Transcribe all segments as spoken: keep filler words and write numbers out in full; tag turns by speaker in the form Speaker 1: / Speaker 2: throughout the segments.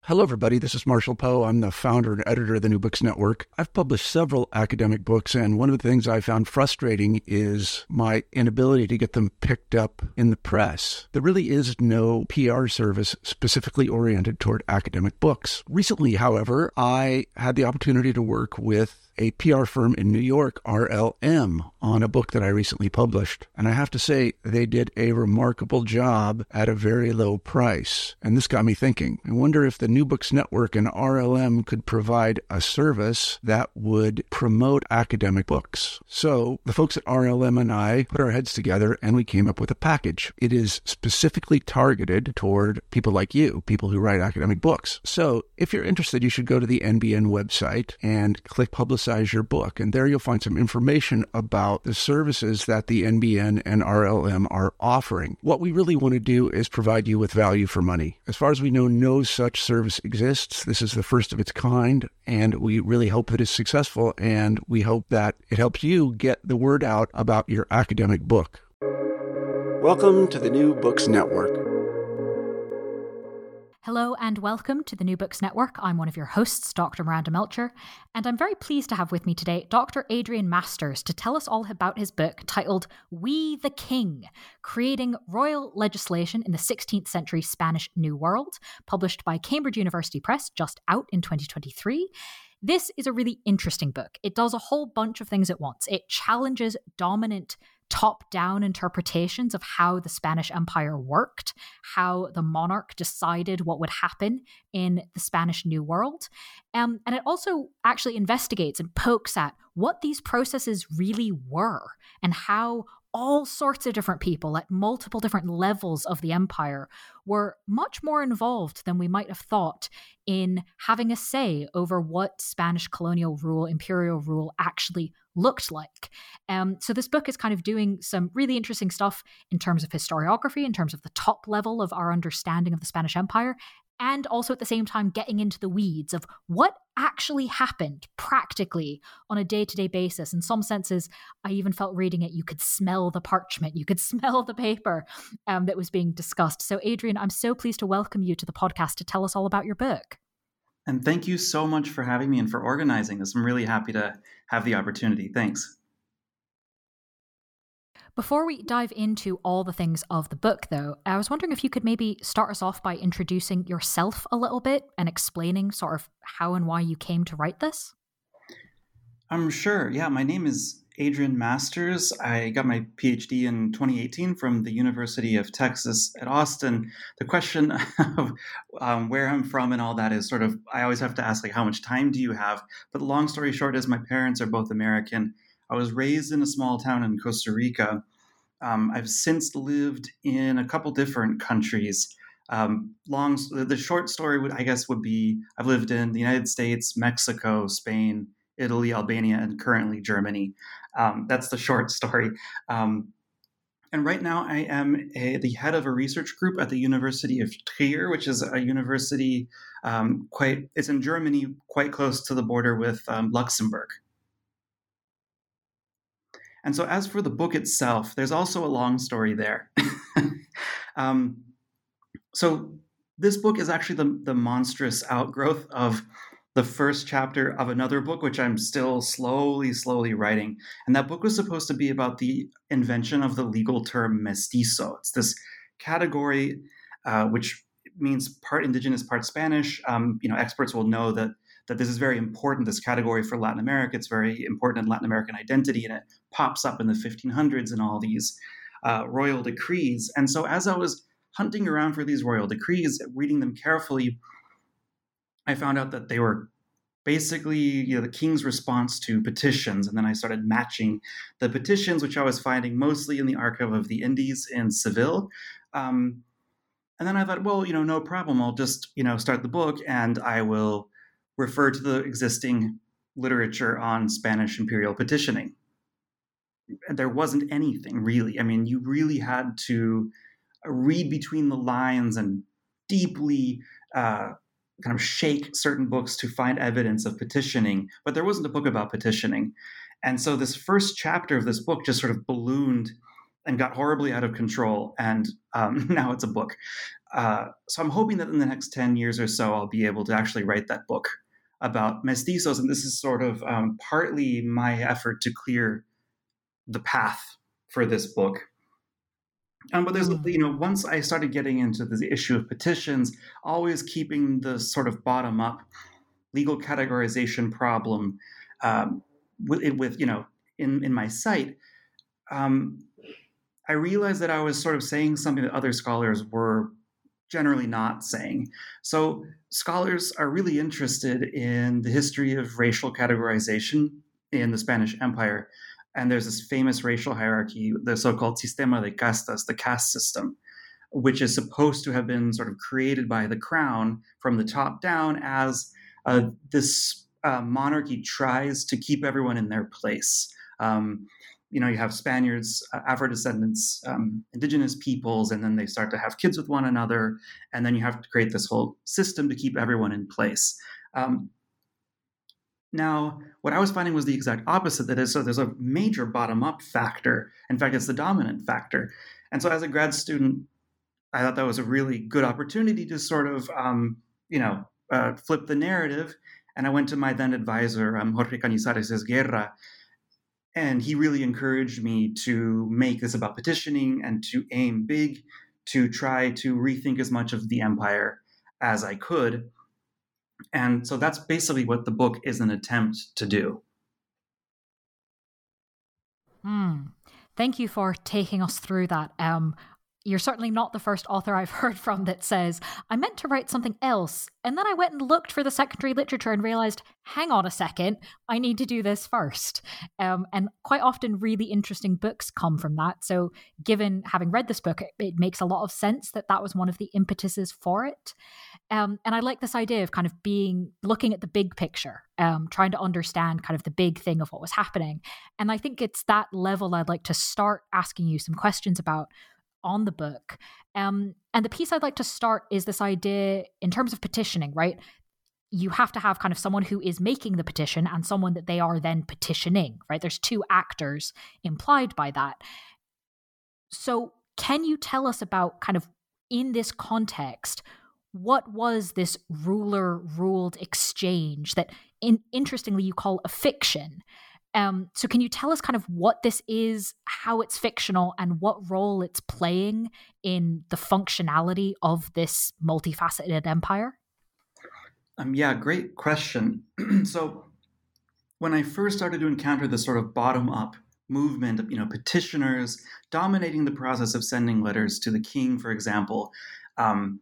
Speaker 1: Hello, everybody. This is Marshall Poe. I'm the founder and editor of the New Books Network. I've published several academic books, and one of the things I found frustrating is my inability to get them picked up in the press. There really is no P R service specifically oriented toward academic books. Recently, however, I had the opportunity to work with a P R firm in New York, R L M, on a book that I recently published. And I have to say, they did a remarkable job at a very low price. And this got me thinking. I wonder if the New Books Network and R L M could provide a service that would promote academic books. So the folks at R L M and I put our heads together and we came up with a package. It is specifically targeted toward people like you, people who write academic books. So if you're interested, you should go to the N B N website and click Publicize your book. And there you'll find some information about the services that the N B N and R L M are offering. What we really want to do is provide you with value for money. As far as we know, no such service exists. This is the first of its kind, and we really hope that it's successful, and we hope that it helps you get the word out about your academic book. Welcome to the New Books Network.
Speaker 2: Hello and welcome to the New Books Network. I'm one of your hosts, Doctor Miranda Melcher, and I'm very pleased to have with me today Doctor Adrian Masters to tell us all about his book titled We the King, Creating Royal Legislation in the sixteenth Century Spanish New World, published by Cambridge University Press, just out in twenty twenty-three. This is a really interesting book. It does a whole bunch of things at once. It challenges dominant top-down interpretations of how the Spanish Empire worked, how the monarch decided what would happen in the Spanish New World. Um, and it also actually investigates and pokes at what these processes really were and how all sorts of different people at multiple different levels of the empire were much more involved than we might have thought in having a say over what Spanish colonial rule, imperial rule actually looked like. Um, so this book is kind of doing some really interesting stuff in terms of historiography, in terms of the top level of our understanding of the Spanish Empire, and also at the same time getting into the weeds of what actually happened practically on a day-to-day basis. In some senses, I even felt reading it, you could smell the parchment, you could smell the paper um, that was being discussed. So Adrian, I'm so pleased to welcome you to the podcast to tell us all about your book.
Speaker 3: And thank you so much for having me and for organizing this. I'm really happy to have the opportunity. Thanks.
Speaker 2: Before we dive into all the things of the book, though, I was wondering if you could maybe start us off by introducing yourself a little bit and explaining sort of how and why you came to write this.
Speaker 3: I'm sure. Yeah, my name is Adrian Masters. I got my P H D in twenty eighteen from the University of Texas at Austin. The question of um, where I'm from and all that is sort of, I always have to ask, like, how much time do you have? But the long story short is my parents are both American. I was raised in a small town in Costa Rica. Um, I've since lived in a couple different countries. Um, long, the short story would, I guess, would be I've lived in the United States, Mexico, Spain, Italy, Albania, and currently Germany. Um, that's the short story. Um, and right now I am a, the head of a research group at the University of Trier, which is a university um, quite, it's in Germany, quite close to the border with um, Luxembourg. And so as for the book itself, there's also a long story there. um, so this book is actually the, the monstrous outgrowth of the first chapter of another book, which I'm still slowly, slowly writing. And that book was supposed to be about the invention of the legal term mestizo. It's this category uh, which means part indigenous, part Spanish. Um, you know, experts will know that that this is very important, this category for Latin America. It's very important in Latin American identity, and it pops up in the fifteen hundreds in all these uh, royal decrees. And so as I was hunting around for these royal decrees, reading them carefully, I found out that they were basically, you know, the king's response to petitions. And then I started matching the petitions, which I was finding mostly in the Archive of the Indies in Seville. Um, and then I thought, well, you know, no problem. I'll just, you know, start the book and I will refer to the existing literature on Spanish imperial petitioning. There wasn't anything really. I mean, you really had to read between the lines and deeply uh, kind of shake certain books to find evidence of petitioning, but there wasn't a book about petitioning. And so this first chapter of this book just sort of ballooned and got horribly out of control. And um, now it's a book. Uh, so I'm hoping that in the next ten years or so, I'll be able to actually write that book about mestizos. And this is sort of um, partly my effort to clear the path for this book. Um, but there's,
Speaker 2: Mm.
Speaker 3: you know, once I started getting into the issue of petitions, always keeping the sort of bottom up legal categorization problem um, with, with, you know, in, in my sight, um, I realized that I was sort of saying something that other scholars were generally not saying. So scholars are really interested in the history of racial categorization in the Spanish Empire. And there's this famous racial hierarchy, the so-called sistema de castas, the caste system, which is supposed to have been sort of created by the crown from the top down as uh, this uh, monarchy tries to keep everyone in their place. Um, you know, you have Spaniards, uh, Afro-descendants, um, indigenous peoples, and then they start to have kids with one another. And then you have to create this whole system to keep everyone in place. Um, Now, what I was finding was the exact opposite. That is, so there's a major bottom-up factor. In fact, it's the dominant factor. And so as a grad student, I thought that was a really good opportunity to sort of, um, you know, uh, flip the narrative. And I went to my then advisor, um, Jorge Cañizares Guerra, and he really encouraged me to make this about petitioning and to aim big, to try to rethink as much of the empire as I could. And so that's basically what the book is an attempt to do.
Speaker 2: Mm. Thank you for taking us through that. Um, you're certainly not the first author I've heard from that says, I meant to write something else, and then I went and looked for the secondary literature and realized, hang on a second, I need to do this first. Um, and quite often really interesting books come from that. So given having read this book, it, it makes a lot of sense that that was one of the impetuses for it. Um, and I like this idea of kind of being, looking at the big picture, um, trying to understand kind of the big thing of what was happening. And I think it's that level I'd like to start asking you some questions about on the book. Um, and the piece I'd like to start is this idea in terms of petitioning, right? You have to have kind of someone who is making the petition and someone that they are then petitioning, right? There's two actors implied by that. So can you tell us about kind of in this context, what was this ruler-ruled exchange that in, interestingly you call a fiction? Um, so can you tell us kind of what this is, how it's fictional, and what role it's playing in the functionality of this multifaceted empire?
Speaker 3: Um, yeah, great question. So when I first started to encounter this sort of bottom-up movement of, you know, petitioners dominating the process of sending letters to the king, for example, um,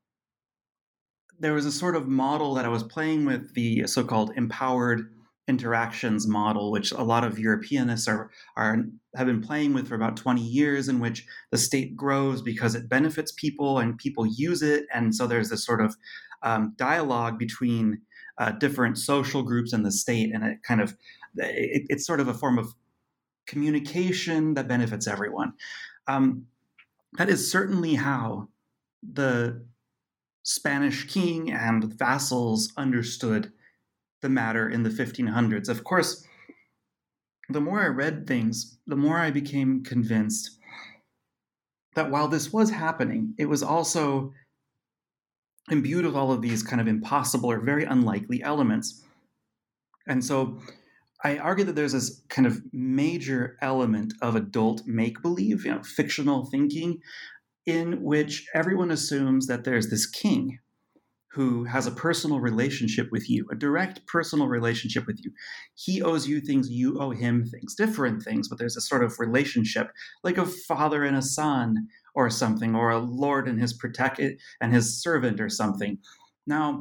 Speaker 3: there was a sort of model that I was playing with, the so-called empowered interactions model, which a lot of Europeanists are, are have been playing with for about twenty years, in which the state grows because it benefits people and people use it. And so there's this sort of um, dialogue between uh, different social groups and the state. And it kind of, it, it's sort of a form of communication that benefits everyone. Um, that is certainly how the Spanish king and vassals understood the matter in the fifteen hundreds. Of course, the more I read things, the more I became convinced that while this was happening, it was also imbued with all of these kind of impossible or very unlikely elements. And so I argue that there's this kind of major element of adult make-believe, you know, fictional thinking, in which everyone assumes that there's this king who has a personal relationship with you, a direct personal relationship with you. He owes you things, you owe him things, different things, but there's a sort of relationship, like a father and a son or something, or a lord and his protect and his servant or something. Now,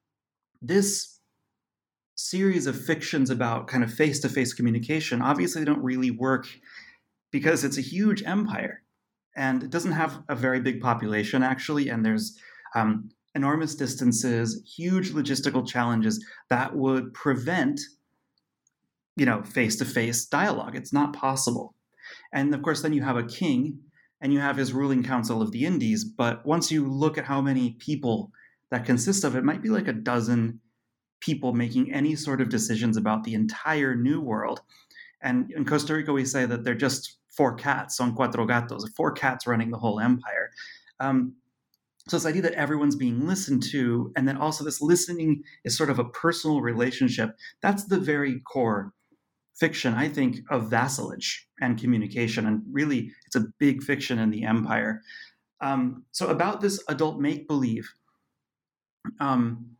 Speaker 3: this series of fictions about kind of face-to-face communication, obviously they don't really work because it's a huge empire and it doesn't have a very big population actually, and there's um, enormous distances, huge logistical challenges that would prevent, you know, face-to-face dialogue. It's not possible. And of course, then you have a king and you have his ruling council of the Indies. But once you look at how many people that consist of, it might be like a dozen people making any sort of decisions about the entire New World. And in Costa Rica, we say that they're just four cats, son cuatro gatos, four cats running the whole empire. Um, so this idea that everyone's being listened to, and then also this listening is sort of a personal relationship, that's the very core fiction, I think, of vassalage and communication. And really, it's a big fiction in the empire. Um, so about this adult make-believe, um,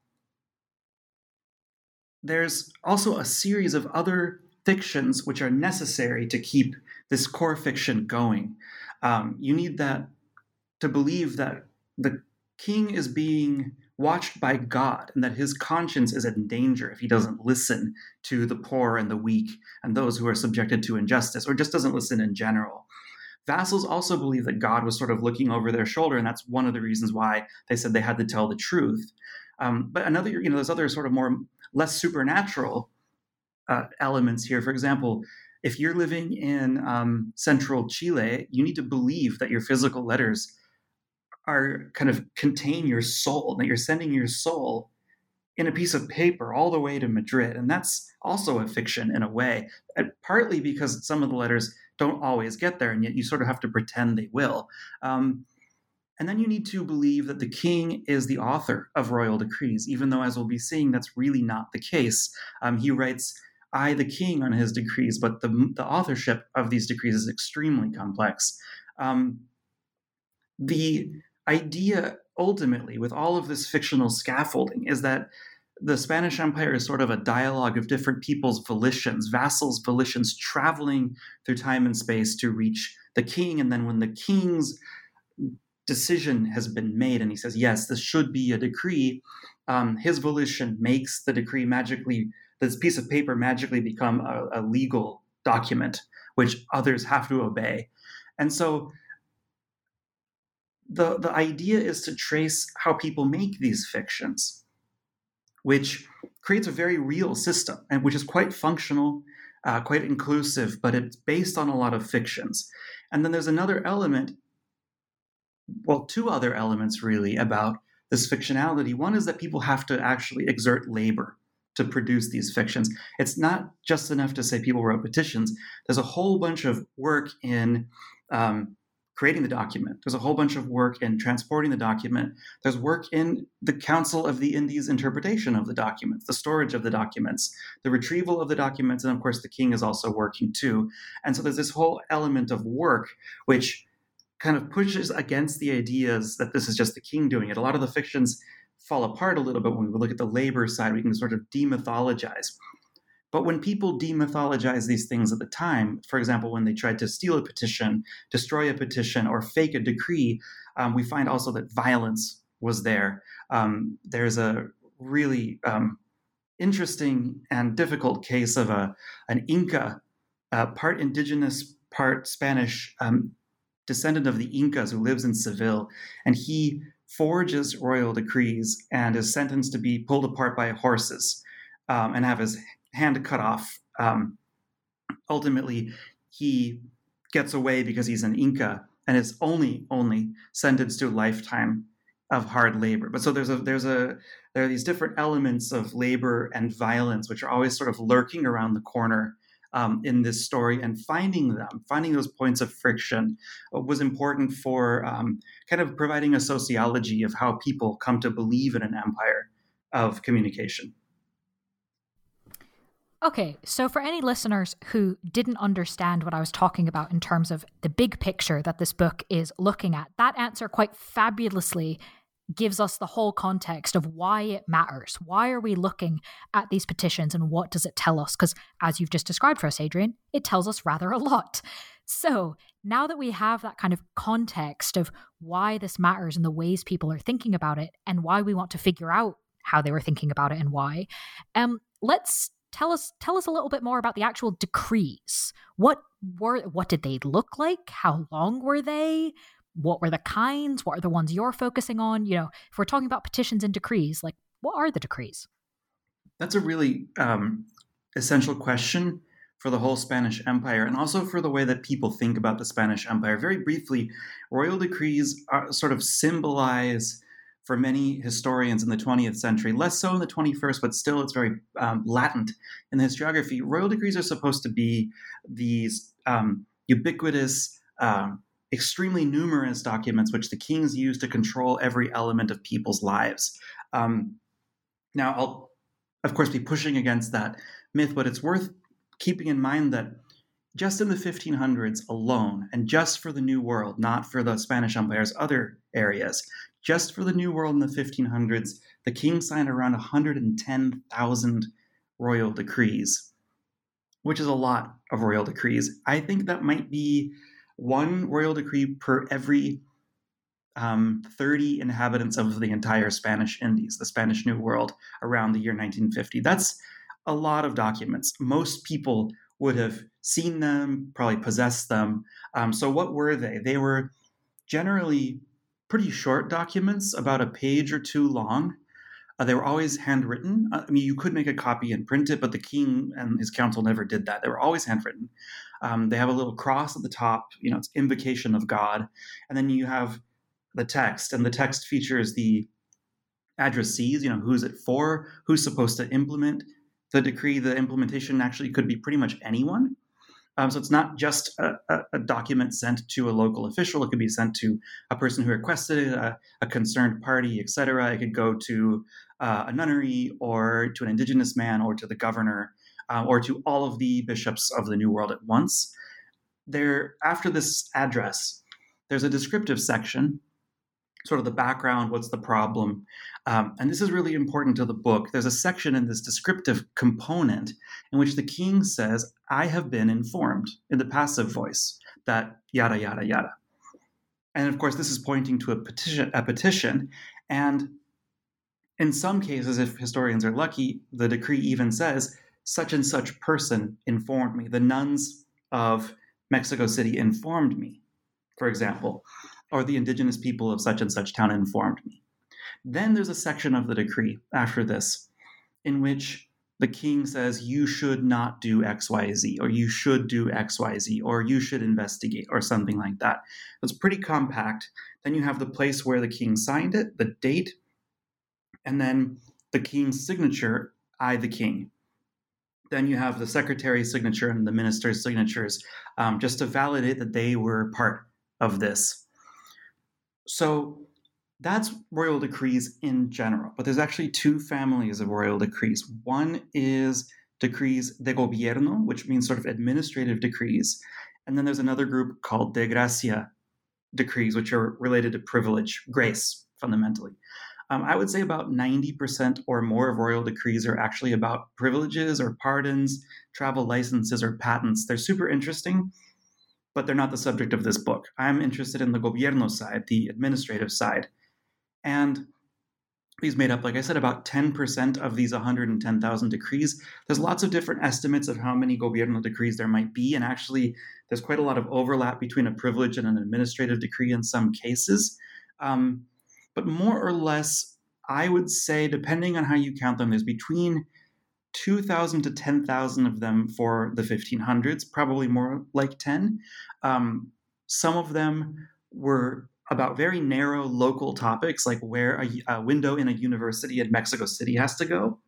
Speaker 3: there's also a series of other fictions which are necessary to keep this core fiction going. Um, you need that to believe that the king is being watched by God and that his conscience is in danger if he doesn't listen to the poor and the weak and those who are subjected to injustice, or just doesn't listen in general. Vassals also believe that God was sort of looking over their shoulder, and that's one of the reasons why they said they had to tell the truth. Um, but another, you know, there's other sort of more less supernatural uh, elements here. For example, if you're living in um, central Chile, you need to believe that your physical letters are kind of contain your soul, that you're sending your soul in a piece of paper all the way to Madrid. And that's also a fiction in a way, and partly because some of the letters don't always get there, and yet you sort of have to pretend they will. Um, and then you need to believe that the king is the author of royal decrees, even though, as we'll be seeing, that's really not the case. Um, he writes, I, the king, on his decrees, but the, the authorship of these decrees is extremely complex. Um, the idea, ultimately, with all of this fictional scaffolding, is that the Spanish Empire is sort of a dialogue of different people's volitions, vassals' volitions, traveling through time and space to reach the king. And then when the king's decision has been made and he says, yes, this should be a decree, um, his volition makes the decree magically, this piece of paper magically become a, a legal document, which others have to obey. And so the, the idea is to trace how people make these fictions, which creates a very real system, and which is quite functional, uh, quite inclusive, but it's based on a lot of fictions. And then there's another element, well, two other elements really about this fictionality. One is that people have to actually exert labor to produce these fictions. It's not just enough to say people wrote petitions. There's a whole bunch of work in um, creating the document. There's a whole bunch of work in transporting the document. There's work in the Council of the Indies interpretation of the documents, the storage of the documents, the retrieval of the documents, and of course the king is also working too. And so there's this whole element of work which kind of pushes against the ideas that this is just the king doing it. A lot of the fictions fall apart a little bit when we look at the labor side. We can sort of demythologize. But when people demythologize these things at the time, for example, when they tried to steal a petition, destroy a petition, or fake a decree, um, we find also that violence was there. Um, there's a really um, interesting and difficult case of a an Inca, uh, part indigenous, part Spanish, um, descendant of the Incas who lives in Seville, and he forges royal decrees and is sentenced to be pulled apart by horses um, and have his hand cut off. Um, ultimately, he gets away because he's an Inca and is only only sentenced to a lifetime of hard labor. But so there's a there's a there are these different elements of labor and violence which are always sort of lurking around the corner um, in this story, and finding them, finding those points of friction was important for um, kind of providing a sociology of how people come to believe in an empire of communication.
Speaker 2: Okay, so for any listeners who didn't understand what I was talking about in terms of the big picture that this book is looking at, that answer quite fabulously gives us the whole context of why it matters. Why are we looking at these petitions and what does it tell us? Because as you've just described for us, Adrian, it tells us rather a lot. So now that we have that kind of context of why this matters and the ways people are thinking about it and why we want to figure out how they were thinking about it and why, um, let's Tell us tell us a little bit more about the actual decrees. What were what did they look like? How long were they? What were the kinds? What are the ones you're focusing on? You know, if we're talking about petitions and decrees, like what are the decrees?
Speaker 3: That's a really um, essential question for the whole Spanish Empire, and also for the way that people think about the Spanish Empire. Very briefly, royal decrees are, sort of symbolize, for many historians in the twentieth century, less so in the twenty-first, but still it's very um, latent in the historiography. Royal decrees are supposed to be these um, ubiquitous, um, extremely numerous documents which the kings use to control every element of people's lives. Um, now, I'll, of course, be pushing against that myth, but it's worth keeping in mind that just in the fifteen hundreds alone, and just for the New World, not for the Spanish Empire's other areas, just for the New World in the fifteen hundreds, the king signed around one hundred ten thousand royal decrees, which is a lot of royal decrees. I think that might be one royal decree per every um, thirty inhabitants of the entire Spanish Indies, the Spanish New World, around the year nineteen fifty. That's a lot of documents. Most people would have seen them, probably possessed them. Um, so what were they? They were generally pretty short documents, about a page or two long. Uh, they were always handwritten. I mean, you could make a copy and print it, but the king and his council never did that. They were always handwritten. Um, they have a little cross at the top, you know, it's invocation of God. And then you have the text, and the text features the addressees, you know, who's it for, who's supposed to implement the decree. The implementation actually could be pretty much anyone. Um, so it's not just a, a, a document sent to a local official. It could be sent to a person who requested it, a, a concerned party, et cetera. It could go to uh, a nunnery, or to an indigenous man, or to the governor, uh, or to all of the bishops of the New World at once. There, after this address, there's a descriptive section, sort of the background, what's the problem. Um, and this is really important to the book. There's a section in this descriptive component in which the king says, I have been informed, in the passive voice, that yada, yada, yada. And of course, this is pointing to a petition, a petition. And in some cases, if historians are lucky, the decree even says, such and such person informed me. The nuns of Mexico City informed me, for example, or the indigenous people of such and such town informed me. Then there's a section of the decree after this in which the king says, you should not do X Y Z, or you should do X Y Z, or you should investigate, or something like that. It's pretty compact. Then you have the place where the king signed it, the date, and then the king's signature, I, the king. Then you have the secretary's signature and the minister's signatures, um, just to validate that they were part of this. So that's royal decrees in general, but there's actually two families of royal decrees. One is decrees de gobierno, which means sort of administrative decrees. And then there's another group called de gracia decrees, which are related to privilege, grace, fundamentally. Um, I would say about ninety percent or more of royal decrees are actually about privileges or pardons, travel licenses, or patents. They're super interesting, but they're not the subject of this book. I'm interested in the gobierno side, the administrative side. And these made up, like I said, about ten percent of these one hundred ten thousand decrees. There's lots of different estimates of how many gobierno decrees there might be. And actually, there's quite a lot of overlap between a privilege and an administrative decree in some cases. Um, but more or less, I would say, depending on how you count them, there's between two thousand to ten thousand of them for the fifteen hundreds, probably more like ten. Um, some of them were about very narrow local topics, like where a, a window in a university in Mexico City has to go.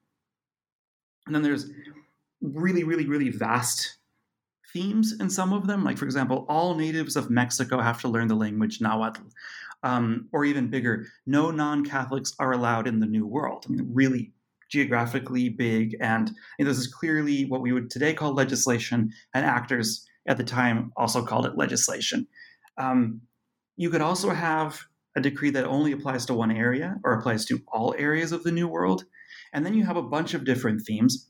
Speaker 3: And then there's really, really, really vast themes in some of them. Like, for example, all natives of Mexico have to learn the language Nahuatl. Um, or even bigger, no non-Catholics are allowed in the New World. I mean, really geographically big. And you know, this is clearly what we would today call legislation, and actors at the time also called it legislation. Um, you could also have a decree that only applies to one area or applies to all areas of the New World. And then you have a bunch of different themes.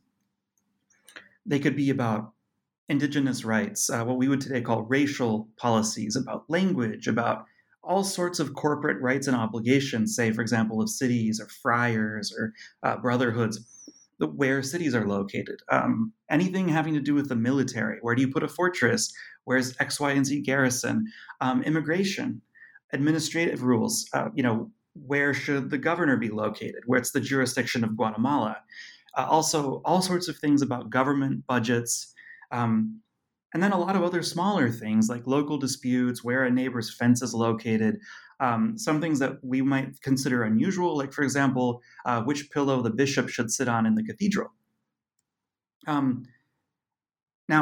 Speaker 3: They could be about indigenous rights, uh, what we would today call racial policies, about language, about all sorts of corporate rights and obligations, say, for example, of cities or friars or uh, brotherhoods, where cities are located. Um, anything having to do with the military. Where do you put a fortress? Where's X, Y, and Z garrison? Um, immigration, administrative rules. Uh, you know, where should the governor be located? Where's the jurisdiction of Guatemala? Uh, also, all sorts of things about government budgets. Um, And then a lot of other smaller things like local disputes, where a neighbor's fence is located, um, some things that we might consider unusual, like, for example, uh, which pillow the bishop should sit on in the cathedral. Um, now,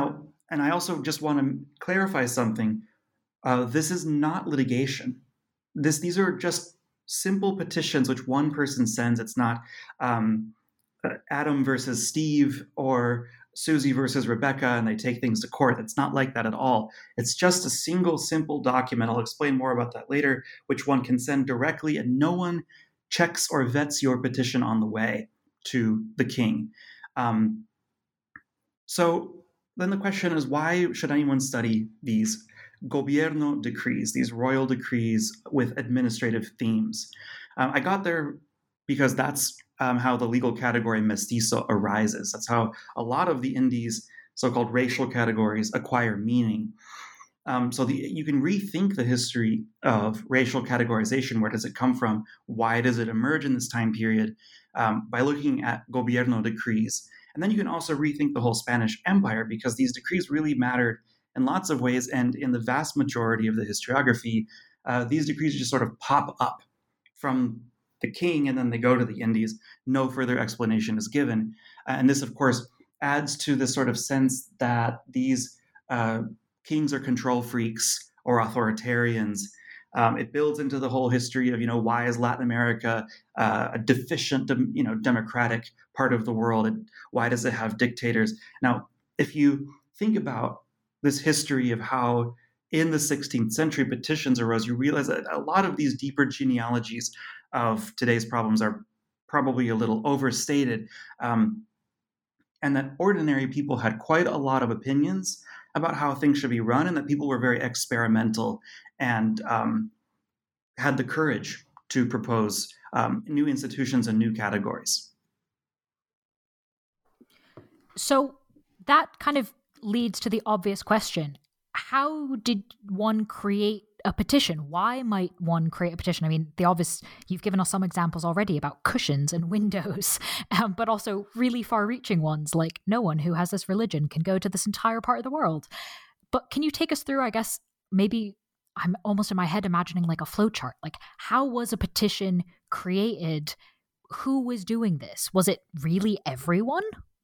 Speaker 3: and I also just want to clarify something. Uh, this is not litigation. This These are just simple petitions which one person sends. It's not um, Adam versus Steve or Susie versus Rebecca, and they take things to court. It's not like that at all. It's just a single, simple document. I'll explain more about that later, which one can send directly, and no one checks or vets your petition on the way to the king. Um, so then the question is, why should anyone study these gobierno decrees, these royal decrees with administrative themes? Um, I got there because that's um, how the legal category mestizo arises. That's how a lot of the Indies' so-called racial categories acquire meaning. Um, so the, you can rethink the history of racial categorization. Where does it come from? Why does it emerge in this time period? Um, by looking at gobierno decrees. And then you can also rethink the whole Spanish Empire, because these decrees really mattered in lots of ways. And in the vast majority of the historiography, uh, these decrees just sort of pop up from the king, and then they go to the Indies. No further explanation is given. Uh, and this, of course, adds to this sort of sense that these uh, kings are control freaks or authoritarians. Um, it builds into the whole history of, you know, why is Latin America uh, a deficient, you know, democratic part of the world? And why does it have dictators? Now, if you think about this history of how in the sixteenth century petitions arose, you realize that a lot of these deeper genealogies of today's problems are probably a little overstated, um, and that ordinary people had quite a lot of opinions about how things should be run, and that people were very experimental and um, had the courage to propose um, new institutions and new categories.
Speaker 2: So that kind of leads to the obvious question. How did one create a petition? Why might one create a petition? I mean, the obvious, you've given us some examples already about cushions and windows, um, but also really far-reaching ones like no one who has this religion can go to this entire part of the world. But can you take us through, I guess, maybe I'm almost in my head imagining like a flowchart. Like, how was a petition created? Who was doing this? Was it really everyone?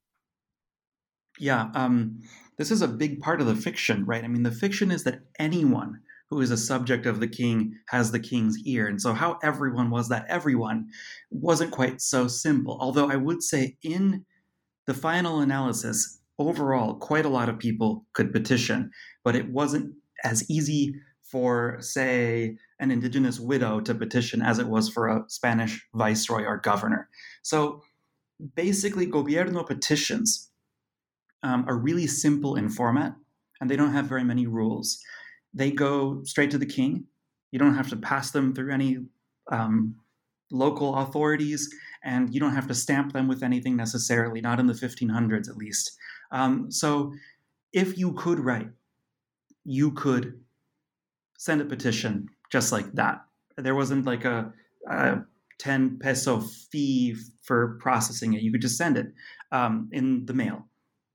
Speaker 3: Yeah, um, this is a big part of the fiction, right? I mean, the fiction is that anyone who is a subject of the king has the king's ear. And so how everyone was that everyone wasn't quite so simple. Although I would say in the final analysis, overall, quite a lot of people could petition, but it wasn't as easy for, say, an indigenous widow to petition as it was for a Spanish viceroy or governor. So basically, gobierno petitions um, are really simple in format, and they don't have very many rules. They go straight to the king. You don't have to pass them through any um, local authorities, and you don't have to stamp them with anything necessarily, not in the fifteen hundreds at least. Um, so if you could write, you could send a petition just like that. There wasn't like a, a ten peso fee for processing it. You could just send it um, in the mail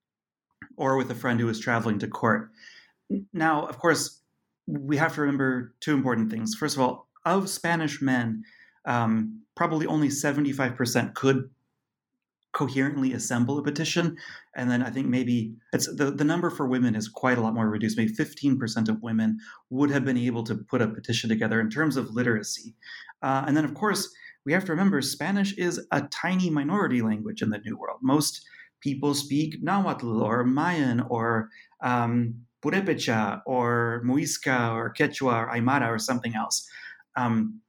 Speaker 3: or with a friend who was traveling to court. Now, of course, we have to remember two important things. First of all, of Spanish men, um, probably only seventy-five percent could coherently assemble a petition. And then I think maybe it's the, the number for women is quite a lot more reduced. Maybe fifteen percent of women would have been able to put a petition together in terms of literacy. Uh, and then, of course, we have to remember Spanish is a tiny minority language in the New World. Most people speak Nahuatl or Mayan or um, Purépecha or Muisca or Quechua or Aymara or something else. Um,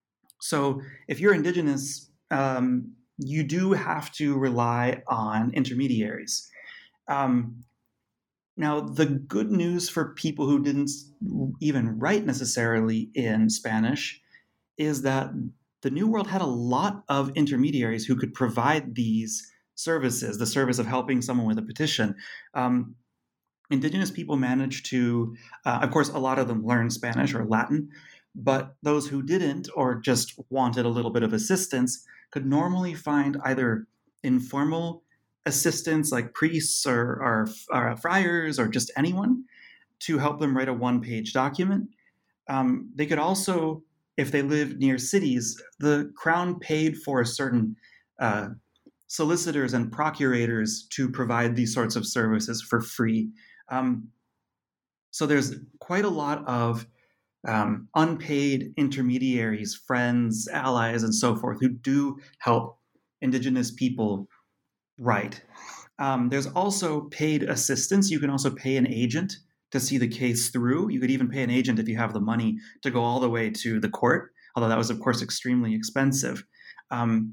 Speaker 3: so if you're indigenous, um, you do have to rely on intermediaries. Um, now, the good news for people who didn't even write necessarily in Spanish is that the New World had a lot of intermediaries who could provide these services, the service of helping someone with a petition. Um, indigenous people managed to, uh, of course, a lot of them learned Spanish or Latin, but those who didn't or just wanted a little bit of assistance could normally find either informal assistants like priests or, or, or friars or just anyone to help them write a one-page document. Um, they could also, if they lived near cities, the crown paid for certain uh, solicitors and procurators to provide these sorts of services for free. Um, so there's quite a lot of um, unpaid intermediaries, friends, allies, and so forth who do help Indigenous people write. Um, there's also paid assistance. You can also pay an agent to see the case through. You could even pay an agent if you have the money to go all the way to the court, although that was, of course, extremely expensive. Um,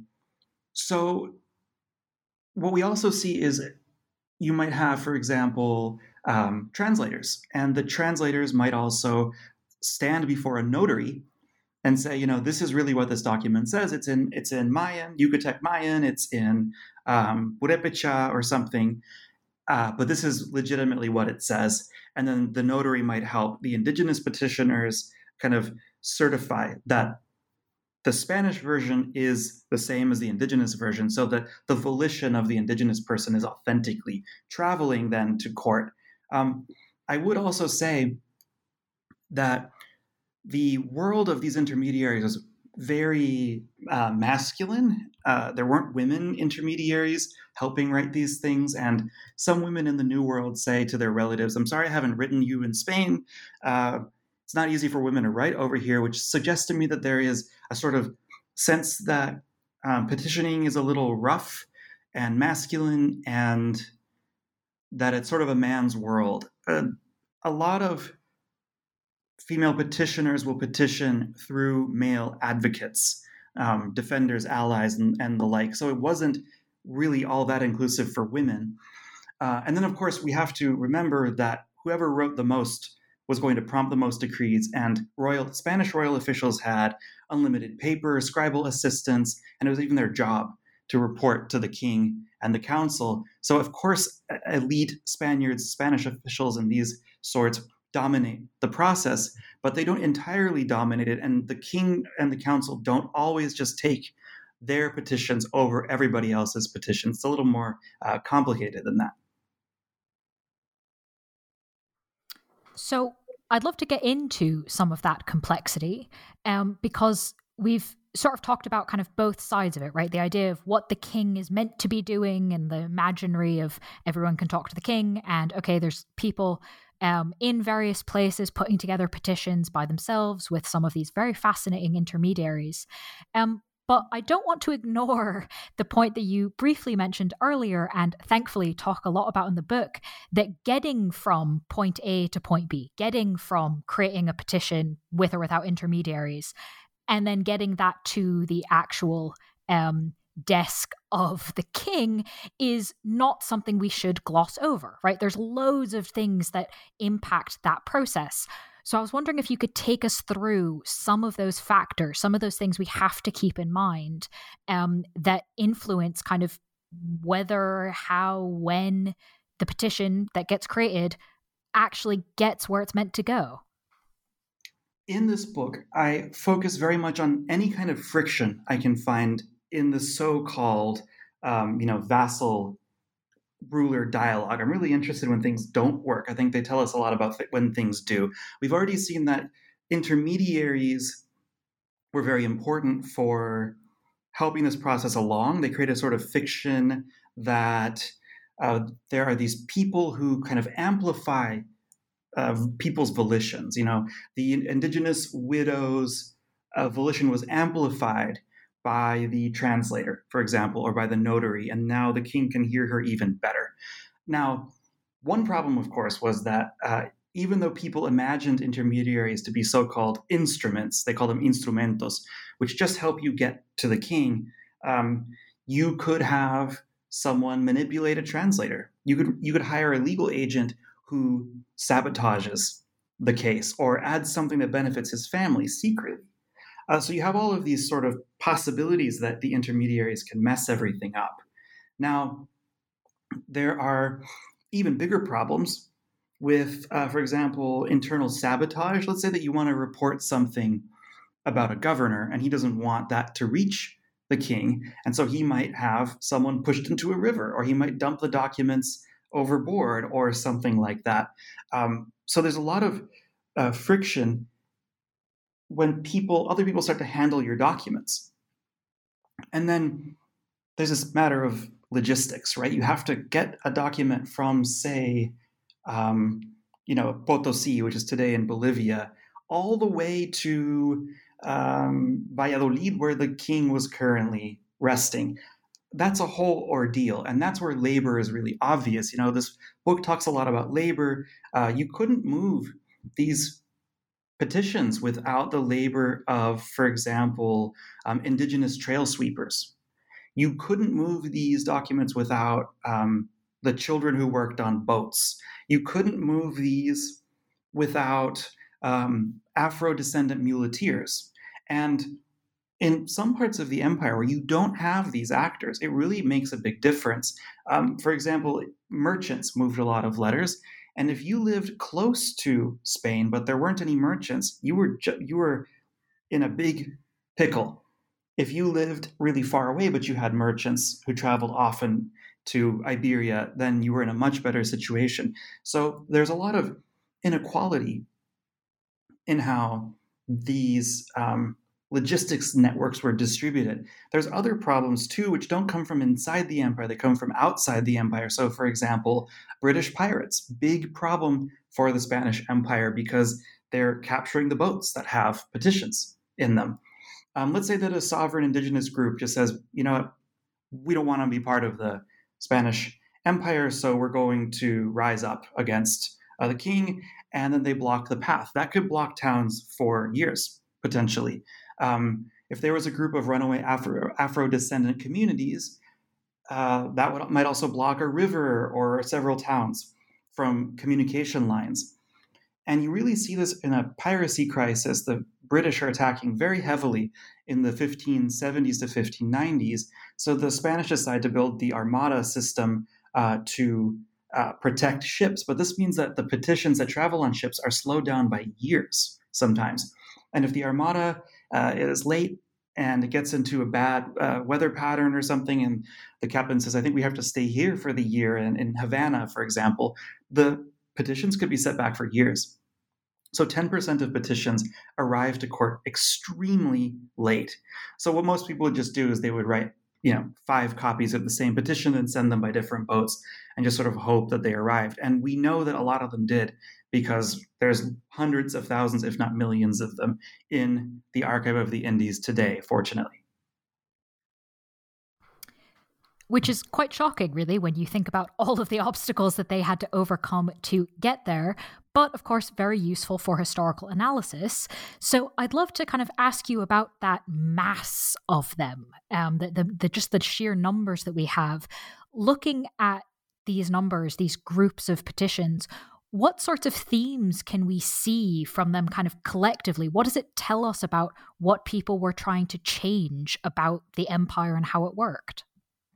Speaker 3: so what we also see is you might have, for example, um, translators, and the translators might also stand before a notary and say, you know, this is really what this document says. It's in it's in Mayan, Yucatec Mayan, it's in um, Purepecha or something, uh, but this is legitimately what it says. And then the notary might help the indigenous petitioners kind of certify that the Spanish version is the same as the indigenous version, so that the volition of the indigenous person is authentically traveling then to court. Um, I would also say that the world of these intermediaries was very uh, masculine. Uh, there weren't women intermediaries helping write these things. And some women in the New World say to their relatives, I'm sorry I haven't written you in Spain. Uh, it's not easy for women to write over here, which suggests to me that there is a sort of sense that um, petitioning is a little rough and masculine, and that it's sort of a man's world. Uh, a lot of female petitioners will petition through male advocates, um, defenders, allies, and, and the like. So it wasn't really all that inclusive for women. Uh, and then, of course, we have to remember that whoever wrote the most was going to prompt the most decrees, and royal Spanish royal officials had unlimited paper, scribal assistants, and it was even their job to report to the king and the council. So, of course, elite Spaniards, Spanish officials, and these sorts dominate the process, but they don't entirely dominate it. And the king and the council don't always just take their petitions over everybody else's petitions. It's a little more uh, complicated than that.
Speaker 2: So I'd love to get into some of that complexity, um, because we've sort of talked about kind of both sides of it, right? The idea of what the king is meant to be doing and the imaginary of everyone can talk to the king, and okay, there's people Um, in various places putting together petitions by themselves with some of these very fascinating intermediaries. Um, but I don't want to ignore the point that you briefly mentioned earlier, and thankfully talk a lot about in the book, that getting from point A to point B, getting from creating a petition with or without intermediaries, and then getting that to the actual um, desk of the king is not something we should gloss over, right? There's loads of things that impact that process. So I was wondering if you could take us through some of those factors, some of those things we have to keep in mind um, that influence kind of whether, how, when the petition that gets created actually gets where it's meant to go.
Speaker 3: In this book, I focus very much on any kind of friction I can find in the so-called, um, you know, vassal ruler dialogue. I'm really interested when things don't work. I think they tell us a lot about th- when things do. We've already seen that intermediaries were very important for helping this process along. They create a sort of fiction that uh, there are these people who kind of amplify uh, people's volitions. You know, the indigenous widow's uh, volition was amplified by the translator, for example, or by the notary, and now the king can hear her even better. Now, one problem, of course, was that uh, even though people imagined intermediaries to be so-called instruments, they call them instrumentos, which just help you get to the king, um, you could have someone manipulate a translator. You could you could hire a legal agent who sabotages the case or adds something that benefits his family secretly. Uh, so you have all of these sort of possibilities that the intermediaries can mess everything up. Now, there are even bigger problems with, uh, for example, internal sabotage. Let's say that you want to report something about a governor, and he doesn't want that to reach the king, and so he might have someone pushed into a river, or he might dump the documents overboard, or something like that. Um, so there's a lot of uh, friction when people, other people start to handle your documents. And then there's this matter of logistics, right? You have to get a document from, say, um, you know, Potosi, which is today in Bolivia, all the way to um, Valladolid, where the king was currently resting. That's a whole ordeal, and that's where labor is really obvious. You know, this book talks a lot about labor. Uh, you couldn't move these petitions without the labor of, for example, um, indigenous trail sweepers. You couldn't move these documents without um, the children who worked on boats. You couldn't move these without um, Afro-descendant muleteers. And in some parts of the empire where you don't have these actors, it really makes a big difference. Um, for example, merchants moved a lot of letters, and if you lived close to Spain but there weren't any merchants, you were ju- you were in a big pickle. If you lived really far away but you had merchants who traveled often to Iberia, then you were in a much better situation. So there's a lot of inequality in how these um, logistics networks were distributed. There's other problems too, which don't come from inside the empire, they come from outside the empire. So, for example, British pirates, big problem for the Spanish Empire because they're capturing the boats that have petitions in them. Um, let's say that a sovereign indigenous group just says, you know what, we don't want to be part of the Spanish Empire, so we're going to rise up against uh, the king, and then they block the path. That could block towns for years, potentially. Um, if there was a group of runaway Afro, Afro-descendant communities, uh, that would, might also block a river or several towns from communication lines. And you really see this in a piracy crisis. The British are attacking very heavily in the fifteen seventies to fifteen nineties. So the Spanish decide to build the Armada system uh, to uh, protect ships. But this means that the petitions that travel on ships are slowed down by years sometimes. And if the Armada uh, is late and it gets into a bad uh, weather pattern or something, and the captain says, I think we have to stay here for the year, in, in Havana, for example, the petitions could be set back for years. So ten percent of petitions arrive to court extremely late. So what most people would just do is they would write, you know, five copies of the same petition and send them by different boats and just sort of hope that they arrived. And we know that a lot of them did because there's hundreds of thousands, if not millions of them in the Archive of the Indies today, fortunately.
Speaker 2: Which is quite shocking, really, when you think about all of the obstacles that they had to overcome to get there, but of course, very useful for historical analysis. So I'd love to kind of ask you about that mass of them, um, the, the, the just the sheer numbers that we have. Looking at these numbers, these groups of petitions, what sorts of themes can we see from them kind of collectively? What does it tell us about what people were trying to change about the empire and how it worked?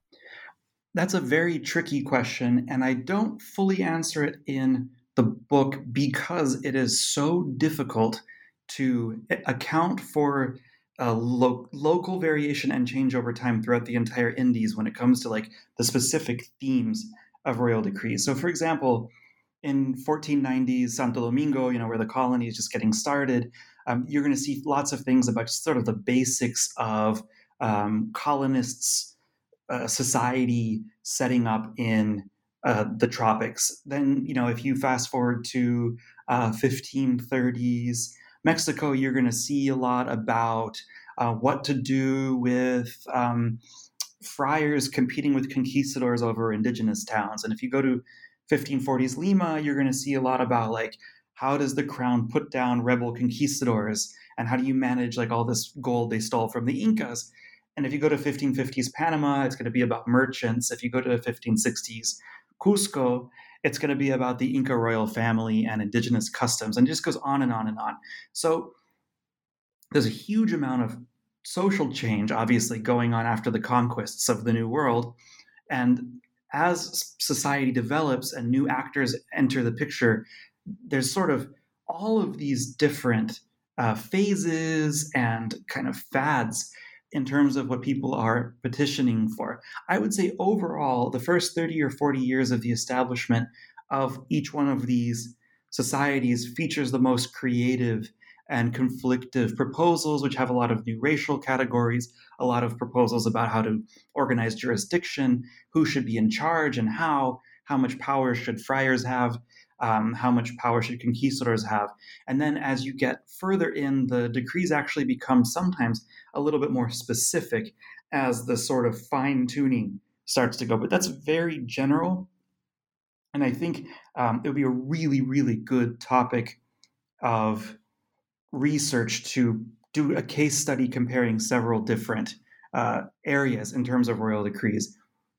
Speaker 3: That's a very tricky question, and I don't fully answer it in the book because it is so difficult to account for uh, lo- local variation and change over time throughout the entire Indies when it comes to like the specific themes of royal decrees. So, for example, in fourteen nineties Santo Domingo, you know, where the colony is just getting started, um, you're going to see lots of things about just sort of the basics of um, colonists' Uh, society setting up in uh, the tropics. Then, you know, if you fast forward to uh, fifteen thirties Mexico, you're going to see a lot about uh, what to do with um, friars competing with conquistadors over indigenous towns. And if you go to fifteen forties Lima, you're going to see a lot about like, how does the crown put down rebel conquistadors, and how do you manage like all this gold they stole from the Incas? And if you go to fifteen fifties Panama, it's going to be about merchants. If you go to fifteen sixties Cusco, it's going to be about the Inca royal family and indigenous customs, and it just goes on and on and on. So there's a huge amount of social change, obviously, going on after the conquests of the New World. And as society develops and new actors enter the picture, there's sort of all of these different uh, phases and kind of fads in terms of what people are petitioning for. I would say overall, the first thirty or forty years of the establishment of each one of these societies features the most creative and conflictive proposals, which have a lot of new racial categories, a lot of proposals about how to organize jurisdiction, who should be in charge and how, how much power should friars have. Um, how much power should conquistadors have? And then as you get further in, the decrees actually become sometimes a little bit more specific as the sort of fine-tuning starts to go. But that's very general. And I think um, it would be a really, really good topic of research to do a case study comparing several different uh, areas in terms of royal decrees.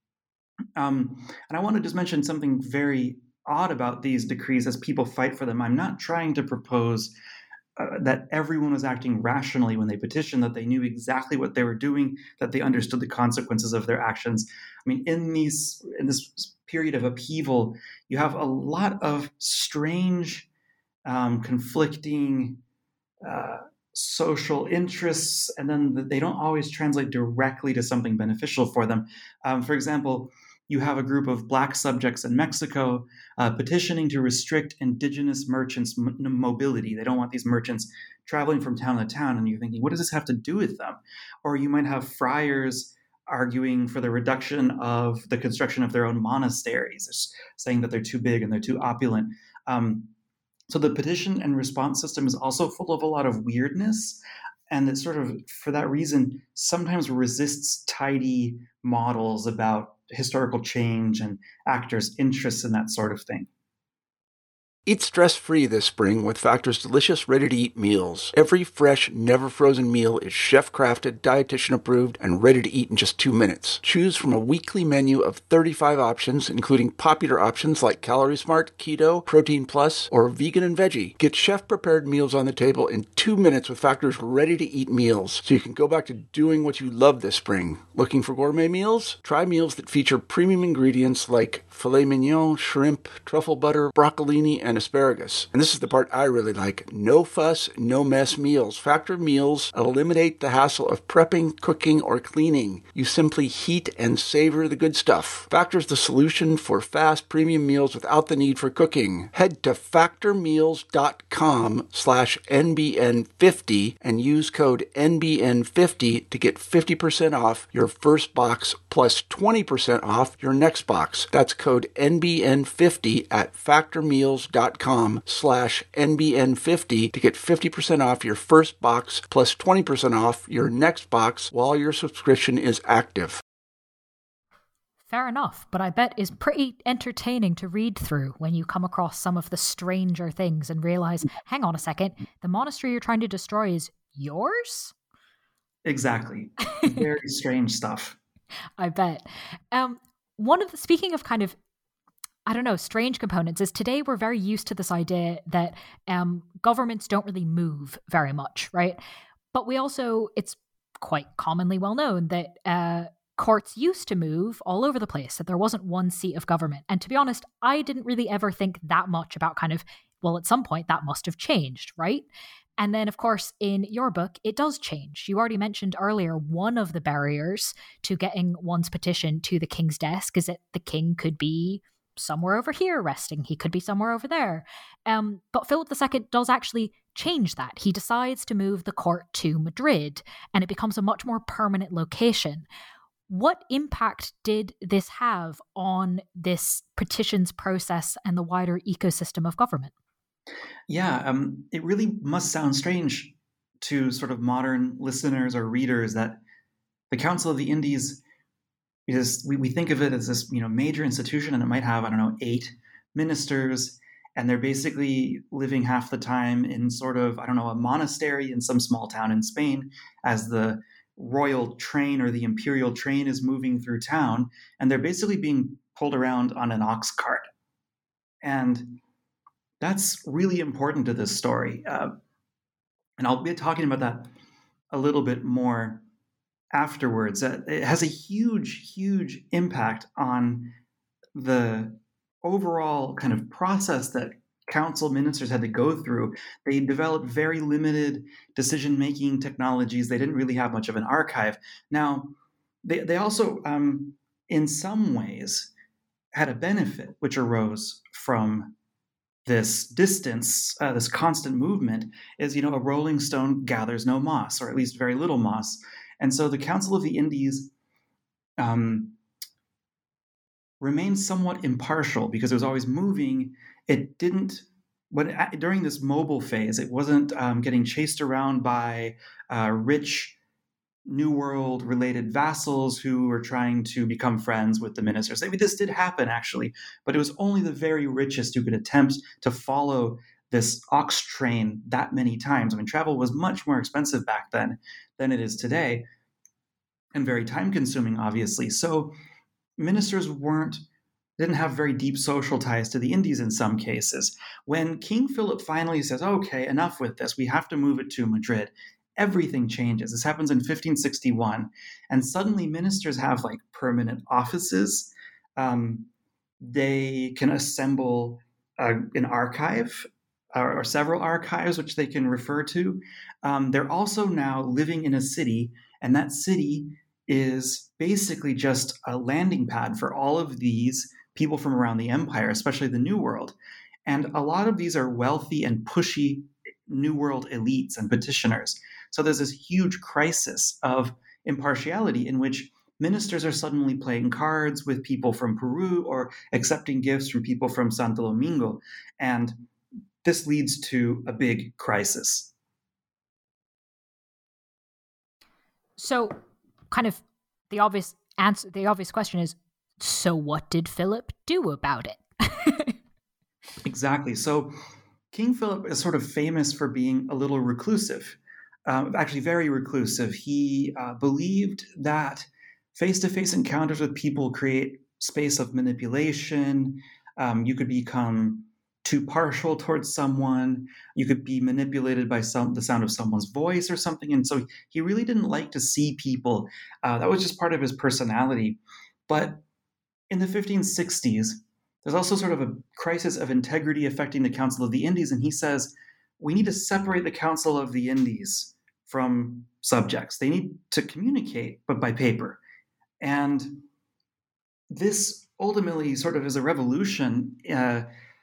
Speaker 3: Um, and I want to just mention something very odd about these decrees as people fight for them. I'm not trying to propose uh, that everyone was acting rationally when they petitioned, that they knew exactly what they were doing, that they understood the consequences of their actions. I mean, in these in this period of upheaval, you have a lot of strange, um, conflicting uh, social interests, and then they don't always translate directly to something beneficial for them. Um, for example, you have a group of Black subjects in Mexico uh, petitioning to restrict indigenous merchants' m- mobility. They don't want these merchants traveling from town to town, and you're thinking, what does this have to do with them? Or you might have friars arguing for the reduction of the construction of their own monasteries, saying that they're too big and they're too opulent. Um, So the petition and response system is also full of a lot of weirdness, and it sort of, for that reason, sometimes resists tidy models about historical change and actors' interests and that sort of thing.
Speaker 1: Eat stress-free this spring with Factor's delicious, ready-to-eat meals. Every fresh, never-frozen meal is chef-crafted, dietitian-approved, and ready to eat in just two minutes. Choose from a weekly menu of thirty-five options, including popular options like Calorie Smart, Keto, Protein Plus, or Vegan and Veggie. Get chef-prepared meals on the table in two minutes with Factor's ready-to-eat meals, so you can go back to doing what you love this spring. Looking for gourmet meals? Try meals that feature premium ingredients like filet mignon, shrimp, truffle butter, broccolini, and asparagus. And this is the part I really like. No fuss, no mess meals. Factor meals eliminate the hassle of prepping, cooking, or cleaning. You simply heat and savor the good stuff. Factor's the solution for fast premium meals without the need for cooking. Head to factormeals.com slash NBN50 and use code N B N fifty to get fifty percent off your first box plus twenty percent off your next box. That's code N B N fifty at factormeals.com slash NBN50 to get fifty percent off your first box plus twenty percent off your next box while your subscription is active.
Speaker 2: Fair enough, but I bet is pretty entertaining to read through when you come across some of the stranger things and realize, hang on a second, the monastery you're trying to destroy is yours?
Speaker 3: Exactly. Very strange stuff.
Speaker 2: I bet. Um, one of the, speaking of kind of, I don't know, strange components is today we're very used to this idea that um, governments don't really move very much, right? But we also, it's quite commonly well known that uh, courts used to move all over the place, that there wasn't one seat of government. And to be honest, I didn't really ever think that much about kind of, well, at some point that must have changed, right? And then, of course, in your book, it does change. You already mentioned earlier one of the barriers to getting one's petition to the king's desk is that the king could be somewhere over here resting. He could be somewhere over there. Um, but Philip the Second does actually change that. He decides to move the court to Madrid, and it becomes a much more permanent location. What impact did this have on this petitions process and the wider ecosystem of government?
Speaker 3: Yeah, um, it really must sound strange to sort of modern listeners or readers that the Council of the Indies is, we, we think of it as this, you know, major institution, and it might have, I don't know, eight ministers, and they're basically living half the time in sort of, I don't know, a monastery in some small town in Spain as the royal train or the imperial train is moving through town, and they're basically being pulled around on an ox cart. And that's really important to this story. Uh, and I'll be talking about that a little bit more afterwards. Uh, it has a huge, huge impact on the overall kind of process that council ministers had to go through. They developed very limited decision-making technologies. They didn't really have much of an archive. Now, they, they also, um, in some ways, had a benefit which arose from this distance, uh, this constant movement, is, you know, a rolling stone gathers no moss, or at least very little moss. And so the Council of the Indies um, remained somewhat impartial because it was always moving. It didn't, when during this mobile phase, it wasn't um, getting chased around by uh, rich New World related vassals who were trying to become friends with the ministers. I mean, this did happen actually, but it was only the very richest who could attempt to follow this ox train that many times. I mean, travel was much more expensive back then than it is today, and very time consuming, obviously. So ministers weren't didn't have very deep social ties to the Indies in some cases. When King Philip finally says, okay, enough with this, we have to move it to Madrid, everything changes. This happens in fifteen sixty-one, and suddenly ministers have like permanent offices. Um, they can assemble uh, an archive or, or several archives, which they can refer to. Um, they're also now living in a city, and that city is basically just a landing pad for all of these people from around the empire, especially the New World. And a lot of these are wealthy and pushy New World elites and petitioners. So there's this huge crisis of impartiality in which ministers are suddenly playing cards with people from Peru or accepting gifts from people from Santo Domingo. And this leads to a big crisis.
Speaker 2: So kind of the obvious answer, the obvious question is, so what did Philip do about it?
Speaker 3: Exactly. So King Philip is sort of famous for being a little reclusive, um, actually very reclusive. He uh, believed that face-to-face encounters with people create space of manipulation. Um, you could become too partial towards someone. You could be manipulated by some the sound of someone's voice or something. And so he really didn't like to see people. Uh, that was just part of his personality. But in the fifteen sixties, there's also sort of a crisis of integrity affecting the Council of the Indies, and he says, we need to separate the Council of the Indies from subjects. They need to communicate, but by paper. And this ultimately sort of is a revolution uh,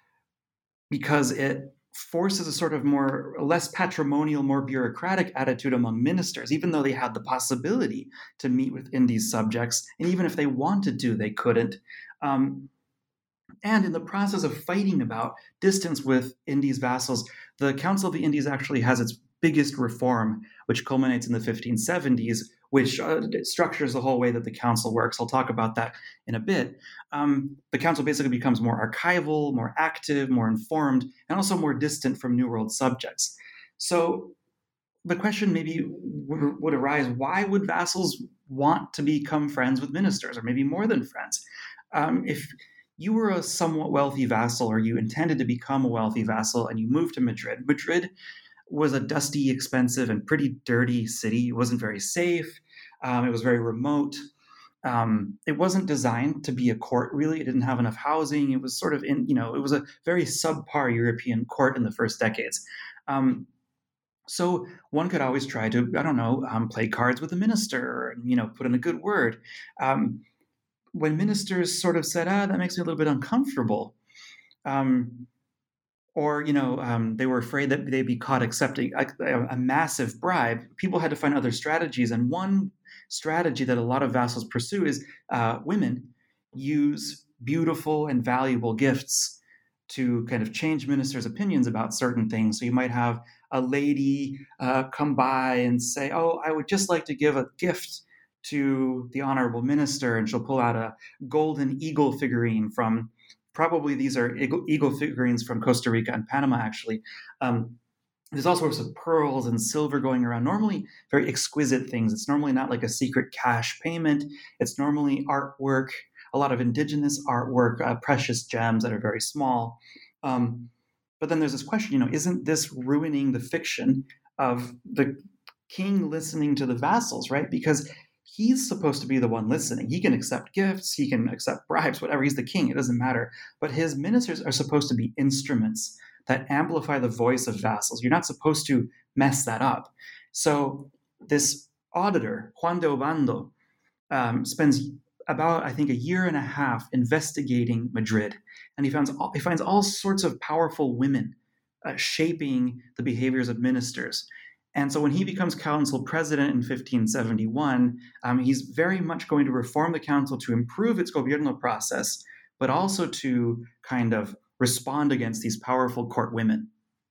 Speaker 3: because it forces a sort of more, less patrimonial, more bureaucratic attitude among ministers, even though they had the possibility to meet with Indies subjects. And even if they wanted to, they couldn't. Um, and in the process of fighting about distance with Indies vassals, the Council of the Indies actually has its biggest reform, which culminates in the fifteen seventies, which uh, structures the whole way that the council works. I'll talk about that in a bit. Um, the council basically becomes more archival, more active, more informed, and also more distant from New World subjects. So the question maybe would, would arise, why would vassals want to become friends with ministers, or maybe more than friends? Um, if you were a somewhat wealthy vassal, or you intended to become a wealthy vassal, and you moved to Madrid, Madrid was a dusty, expensive, and pretty dirty city. It wasn't very safe. Um, it was very remote. Um, it wasn't designed to be a court, really. It didn't have enough housing. It was sort of in, you know, it was a very subpar European court in the first decades. Um, so one could always try to, I don't know, um, play cards with the minister, and, you know, put in a good word. Um, when ministers sort of said, ah, that makes me a little bit uncomfortable, um, or, you know, um, they were afraid that they'd be caught accepting a, a massive bribe, people had to find other strategies. And one strategy that a lot of vassals pursue is uh, women use beautiful and valuable gifts to kind of change ministers' opinions about certain things. So you might have a lady uh, come by and say, oh, I would just like to give a gift to the honorable minister, and she'll pull out a golden eagle figurine from, probably these are eagle, eagle figurines from Costa Rica and Panama, actually. Um, there's all sorts of pearls and silver going around, normally very exquisite things. It's normally not like a secret cash payment. It's normally artwork, a lot of indigenous artwork, uh, precious gems that are very small. Um, but then there's this question, you know, isn't this ruining the fiction of the king listening to the vassals, right? Because he's supposed to be the one listening. He can accept gifts, he can accept bribes, whatever. He's the king, it doesn't matter. But his ministers are supposed to be instruments that amplify the voice of vassals. You're not supposed to mess that up. So this auditor, Juan de Obando, um, spends about, I think, a year and a half investigating Madrid. And he finds all, he finds all sorts of powerful women uh, shaping the behaviors of ministers. And so when he becomes council president in fifteen seventy-one, um, he's very much going to reform the council to improve its gobierno process, but also to kind of respond against these powerful court women.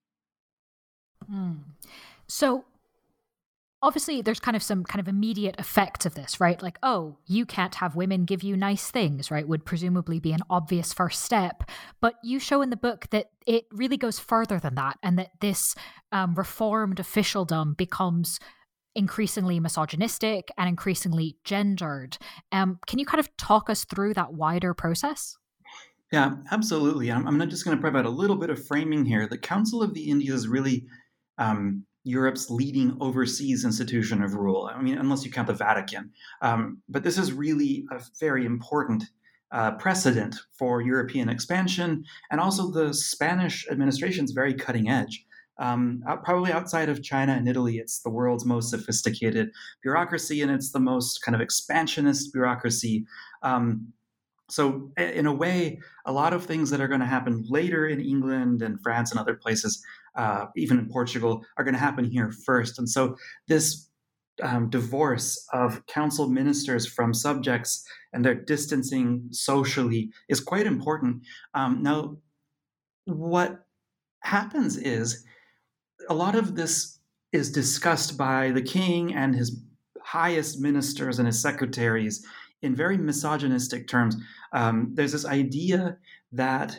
Speaker 2: Mm. So obviously there's kind of some kind of immediate effects of this, right? Like, oh, you can't have women give you nice things, right? Would presumably be an obvious first step. But you show in the book that it really goes further than that, and that this um, reformed officialdom becomes increasingly misogynistic and increasingly gendered. Um, can you kind of talk us through that wider process?
Speaker 3: Yeah, absolutely. I'm, I'm just going to provide a little bit of framing here. The Council of the Indies is really um, Europe's leading overseas institution of rule. I mean, unless you count the Vatican. Um, but this is really a very important uh, precedent for European expansion. And also the Spanish administration is very cutting edge. Um, out, probably outside of China and Italy, it's the world's most sophisticated bureaucracy, and it's the most kind of expansionist bureaucracy. Um, So in a way, a lot of things that are going to happen later in England and France and other places, uh, even in Portugal, are going to happen here first. And so this um, divorce of council ministers from subjects and their distancing socially is quite important. Um, now, what happens is a lot of this is discussed by the king and his highest ministers and his secretaries in very misogynistic terms. Um, there's this idea that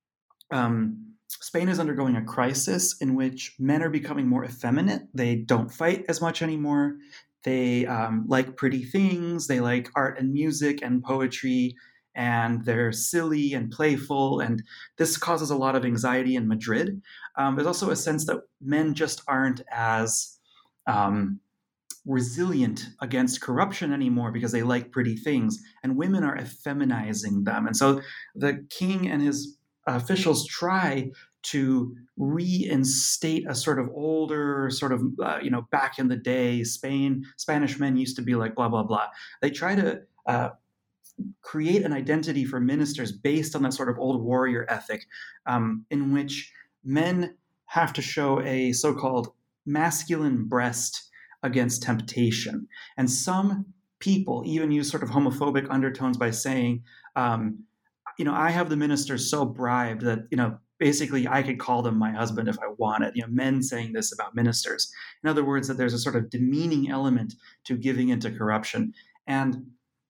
Speaker 3: um, Spain is undergoing a crisis in which men are becoming more effeminate. They don't fight as much anymore. They um, like pretty things. They like art and music and poetry, and they're silly and playful. And this causes a lot of anxiety in Madrid. Um, there's also a sense that men just aren't as um, resilient against corruption anymore because they like pretty things, and women are effeminizing them. And so the king and his officials try to reinstate a sort of older sort of uh, you know back in the day Spain Spanish men used to be like blah blah blah. They try to uh, create an identity for ministers based on that sort of old warrior ethic, um, in which men have to show a so-called masculine breast against temptation. And some people even use sort of homophobic undertones by saying, um, you know, I have the ministers so bribed that, you know, basically I could call them my husband if I wanted. You know, men saying this about ministers. In other words, that there's a sort of demeaning element to giving into corruption. And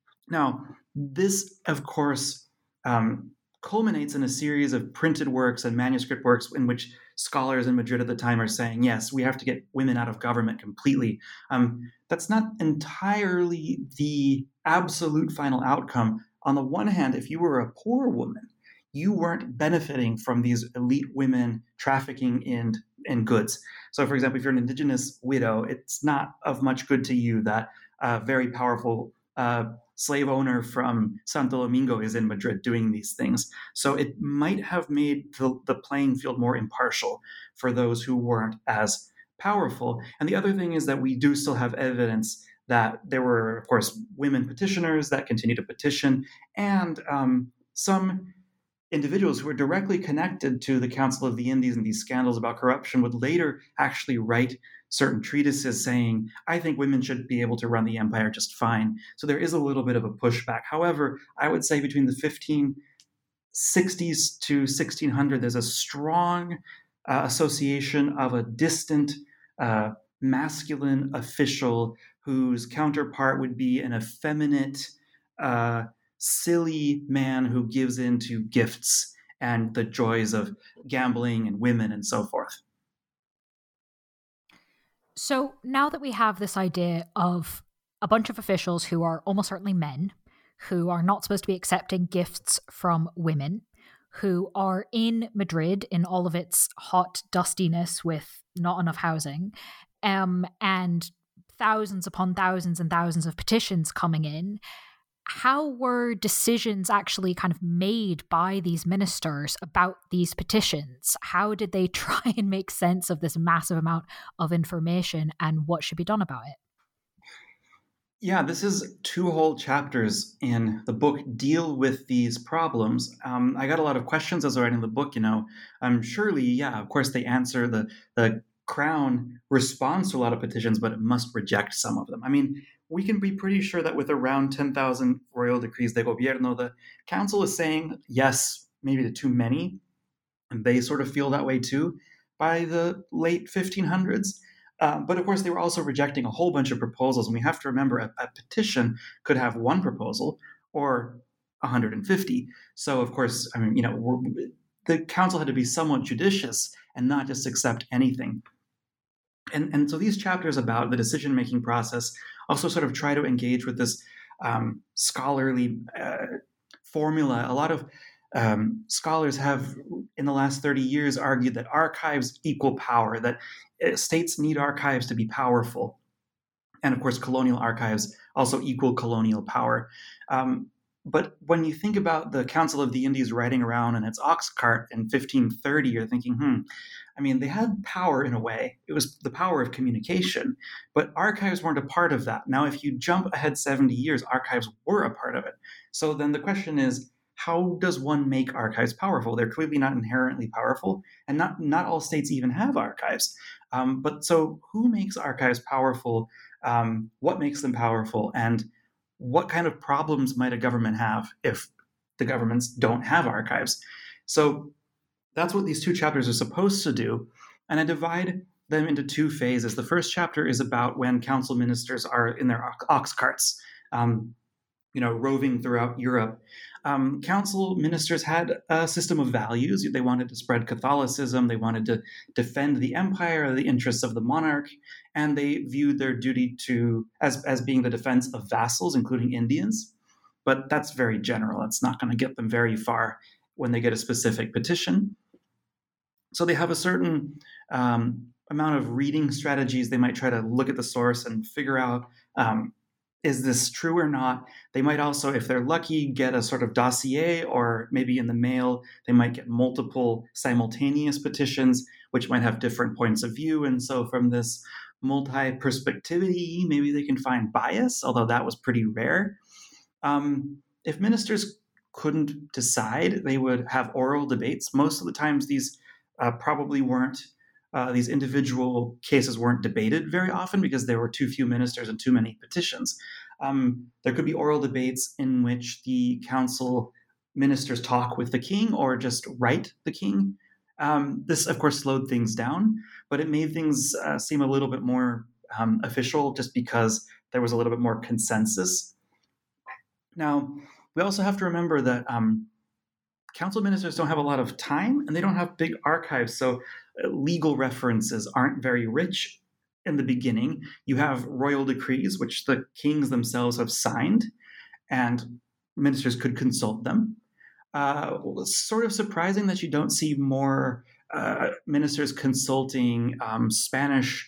Speaker 3: now this, of course, um, culminates in a series of printed works and manuscript works in which scholars in Madrid at the time are saying, yes, we have to get women out of government completely. Um, that's not entirely the absolute final outcome. On the one hand, if you were a poor woman, you weren't benefiting from these elite women trafficking in, in goods. So, for example, if you're an indigenous widow, it's not of much good to you that a very powerful uh, slave owner from Santo Domingo is in Madrid doing these things. So it might have made the, the playing field more impartial for those who weren't as powerful. And the other thing is that we do still have evidence that there were, of course, women petitioners that continue to petition, and um, some individuals who were directly connected to the Council of the Indies and these scandals about corruption would later actually write certain treatises saying, I think women should be able to run the empire just fine. So there is a little bit of a pushback. However, I would say between the fifteen sixties to sixteen hundred, there's a strong uh, association of a distant uh, masculine official whose counterpart would be an effeminate, uh, silly man who gives in to gifts and the joys of gambling and women and so forth.
Speaker 2: So now that we have this idea of a bunch of officials who are almost certainly men, who are not supposed to be accepting gifts from women, who are in Madrid in all of its hot dustiness with not enough housing, um, and thousands upon thousands and thousands of petitions coming in, how were decisions actually kind of made by these ministers about these petitions? How did they try and make sense of this massive amount of information and what should be done about it?
Speaker 3: Yeah, this is two whole chapters in the book deal with these problems. Um, I got a lot of questions as I was writing the book, you know. Um, surely, yeah, of course they answer the, the crown responds to a lot of petitions, but it must reject some of them. I mean, we can be pretty sure that with around ten thousand royal decrees de gobierno, the council is saying yes, maybe to too many, and they sort of feel that way too by the late fifteen hundreds. Uh, but of course, they were also rejecting a whole bunch of proposals. And we have to remember a, a petition could have one proposal or one hundred fifty. So, of course, I mean, you know, we're, the council had to be somewhat judicious and not just accept anything. And, and so these chapters about the decision-making process also sort of try to engage with this um, scholarly uh, formula. A lot of um, scholars have, in the last thirty years, argued that archives equal power, that states need archives to be powerful. And of course, colonial archives also equal colonial power. Um, but when you think about the Council of the Indies riding around in its ox cart in fifteen thirty, you're thinking, hmm, I mean, they had power in a way. It was the power of communication, but archives weren't a part of that. Now, if you jump ahead seventy years, archives were a part of it. So then the question is, how does one make archives powerful? They're clearly not inherently powerful, and not, not all states even have archives. Um, but so who makes archives powerful? Um, what makes them powerful? And what kind of problems might a government have if the governments don't have archives? So that's what these two chapters are supposed to do. And I divide them into two phases. The first chapter is about when council ministers are in their ox carts, um, you know, roving throughout Europe. Um, council ministers had a system of values. They wanted to spread Catholicism. They wanted to defend the empire, the interests of the monarch, and they viewed their duty to as, as being the defense of vassals, including Indians. But that's very general. It's not going to get them very far when they get a specific petition. So they have a certain um, amount of reading strategies. They might try to look at the source and figure out, um, is this true or not? They might also, if they're lucky, get a sort of dossier, or maybe in the mail, they might get multiple simultaneous petitions, which might have different points of view. And so from this multi-perspectivity, maybe they can find bias, although that was pretty rare. Um, if ministers couldn't decide, they would have oral debates. Most of the times these uh, probably weren't, uh, these individual cases weren't debated very often because there were too few ministers and too many petitions. Um, there could be oral debates in which the council ministers talk with the king or just write the king. Um, this, of course, slowed things down, but it made things uh, seem a little bit more um, official just because there was a little bit more consensus. Now, we also have to remember that um, council ministers don't have a lot of time and they don't have big archives, so uh, legal references aren't very rich in the beginning. You have royal decrees, which the kings themselves have signed, and ministers could consult them. Uh, sort of surprising that you don't see more uh, ministers consulting um, Spanish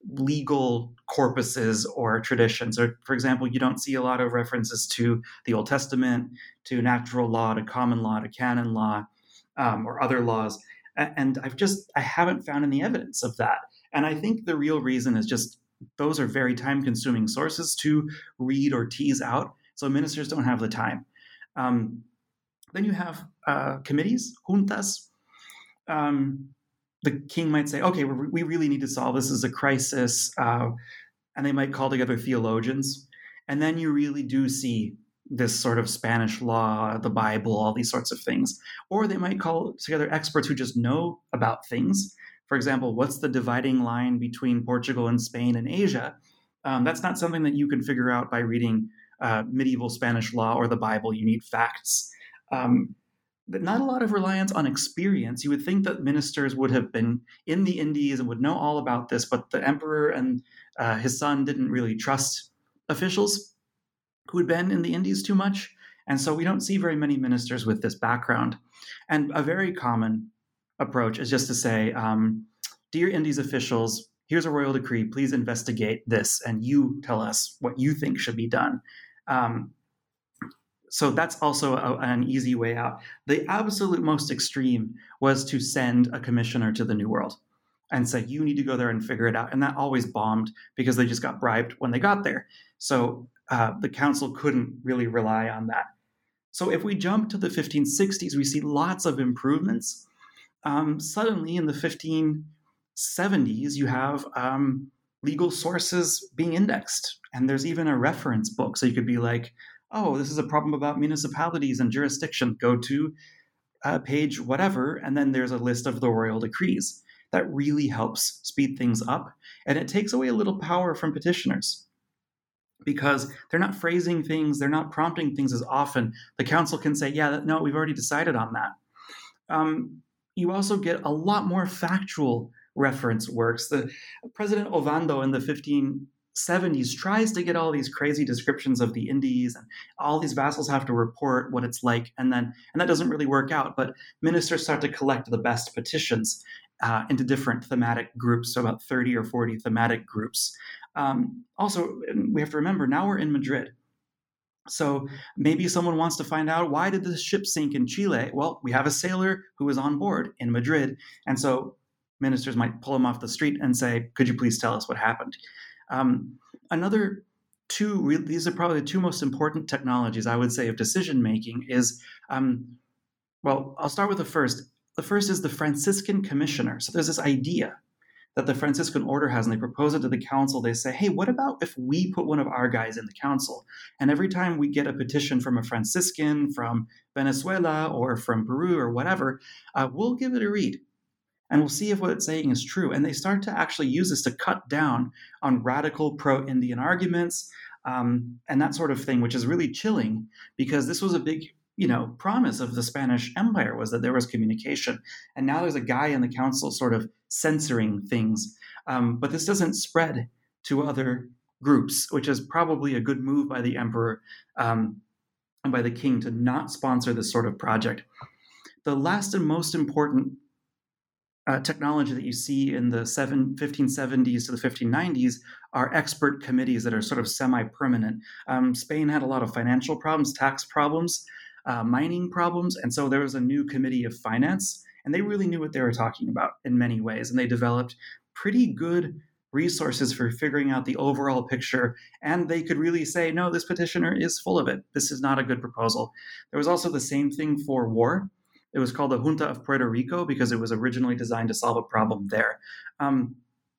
Speaker 3: legal corpuses or traditions. Or, for example, you don't see a lot of references to the Old Testament, to natural law, to common law, to canon law, um, or other laws. And I've just, I haven't found any evidence of that. And I think the real reason is just those are very time-consuming sources to read or tease out. So ministers don't have the time. Um, then you have uh, committees, juntas. Um, the king might say, okay, we really need to solve this as a crisis. Uh, and they might call together theologians. And then you really do see this sort of Spanish law, the Bible, all these sorts of things. Or they might call together experts who just know about things. For example, what's the dividing line between Portugal and Spain and Asia? Um, that's not something that you can figure out by reading uh, medieval Spanish law or the Bible. You need facts. Um, not a lot of reliance on experience. You would think that ministers would have been in the Indies and would know all about this, but the emperor and uh, his son didn't really trust officials who had been in the Indies too much. And so we don't see very many ministers with this background. And a very common approach is just to say, um, dear Indies officials, here's a royal decree, please investigate this, and you tell us what you think should be done. Um, So that's also a, an easy way out. The absolute most extreme was to send a commissioner to the New World and say, you need to go there and figure it out. And that always bombed because they just got bribed when they got there. So uh, the council couldn't really rely on that. So if we jump to the fifteen sixties, we see lots of improvements. Um, suddenly in the fifteen seventies, you have um, legal sources being indexed. And there's even a reference book. So you could be like, oh, this is a problem about municipalities and jurisdiction. Go to uh, page whatever. And then there's a list of the royal decrees. That really helps speed things up. And it takes away a little power from petitioners, because they're not phrasing things, they're not prompting things as often. The council can say, yeah, no, we've already decided on that. Um, you also get a lot more factual reference works. The President Ovando in the fifteen seventies tries to get all these crazy descriptions of the Indies, and all these vassals have to report what it's like, and then and that doesn't really work out. But ministers start to collect the best petitions uh, into different thematic groups, so about thirty or forty thematic groups. Um, also, we have to remember, now we're in Madrid. So maybe someone wants to find out, why did the ship sink in Chile? Well, we have a sailor who was on board in Madrid. And so ministers might pull him off the street and say, could you please tell us what happened? Um, another two, these are probably the two most important technologies, I would say, of decision-making is, um, well, I'll start with the first. The first is the Franciscan commissioner. So there's this idea that the Franciscan order has, and they propose it to the council. They say, hey, what about if we put one of our guys in the council? And every time we get a petition from a Franciscan, from Venezuela, or from Peru, or whatever, uh, we'll give it a read. And we'll see if what it's saying is true. And they start to actually use this to cut down on radical pro-Indian arguments um, and that sort of thing, which is really chilling, because this was a big you know, promise of the Spanish Empire, was that there was communication. And now there's a guy in the council sort of censoring things. Um, but this doesn't spread to other groups, which is probably a good move by the emperor um, and by the king to not sponsor this sort of project. The last and most important uh, technology that you see in the seven, fifteen seventies to the fifteen nineties are expert committees that are sort of semi-permanent. Um, Spain had a lot of financial problems, tax problems, Uh, mining problems. And so there was a new committee of finance, and they really knew what they were talking about in many ways. And they developed pretty good resources for figuring out the overall picture. And they could really say, no, this petitioner is full of it. This is not a good proposal. There was also the same thing for war. It was called the Junta of Puerto Rico because it was originally designed to solve a problem there. Um,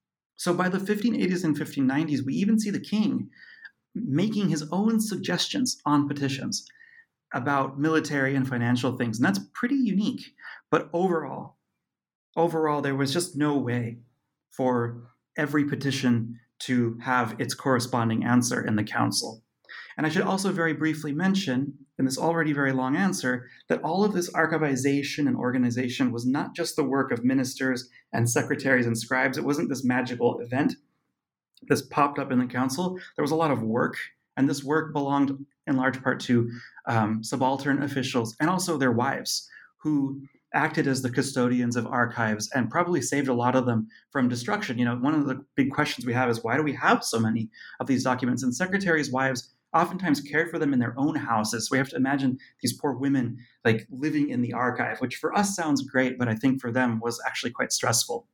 Speaker 3: so by the fifteen eighties and fifteen nineties, we even see the king making his own suggestions on petitions about military and financial things. And that's pretty unique. But overall, overall, there was just no way for every petition to have its corresponding answer in the council. And I should also very briefly mention, in this already very long answer, that all of this archivization and organization was not just the work of ministers and secretaries and scribes. It wasn't this magical event. This popped up in the council. There was a lot of work, and this work belonged in large part to um, subaltern officials and also their wives, who acted as the custodians of archives and probably saved a lot of them from destruction. You know, one of the big questions we have is, why do we have so many of these documents? And secretaries' wives oftentimes cared for them in their own houses. So we have to imagine these poor women like living in the archive, which for us sounds great, but I think for them was actually quite stressful.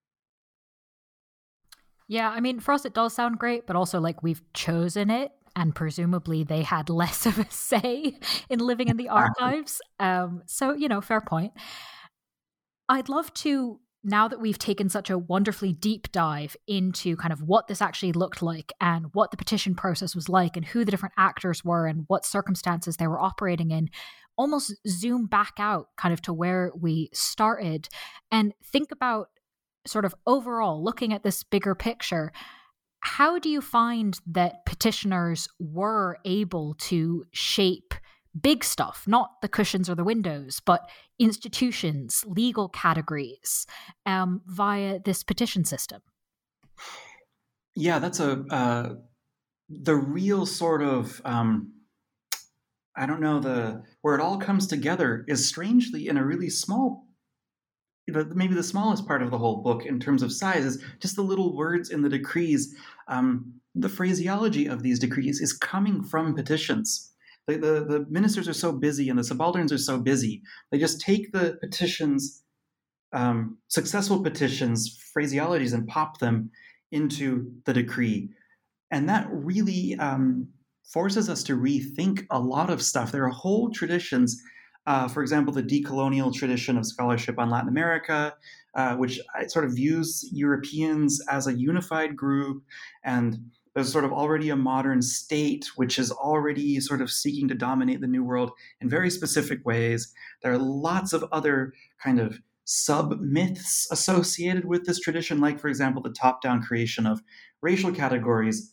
Speaker 2: Yeah, I mean, for us it does sound great, but also like we've chosen it, and presumably they had less of a say in living in the archives. Um, so, you know, fair point. I'd love to, now that we've taken such a wonderfully deep dive into kind of what this actually looked like and what the petition process was like and who the different actors were and what circumstances they were operating in, almost zoom back out kind of to where we started and think about sort of overall looking at this bigger picture. How do you find that petitioners were able to shape big stuff, not the cushions or the windows, but institutions, legal categories, um, via this petition system?
Speaker 3: Yeah, that's a uh, the real sort of um, I don't know the where it all comes together is strangely in a really small. Maybe the smallest part of the whole book in terms of size is just the little words in the decrees. Um, the phraseology of these decrees is coming from petitions. The, the, the ministers are so busy and the subalterns are so busy. They just take the petitions, um, successful petitions, phraseologies, and pop them into the decree. And that really um, forces us to rethink a lot of stuff. There are whole traditions Uh, for example, the decolonial tradition of scholarship on Latin America, uh, which sort of views Europeans as a unified group, and there's sort of already a modern state which is already sort of seeking to dominate the New World in very specific ways. There are lots of other kind of sub-myths associated with this tradition, like, for example, the top-down creation of racial categories,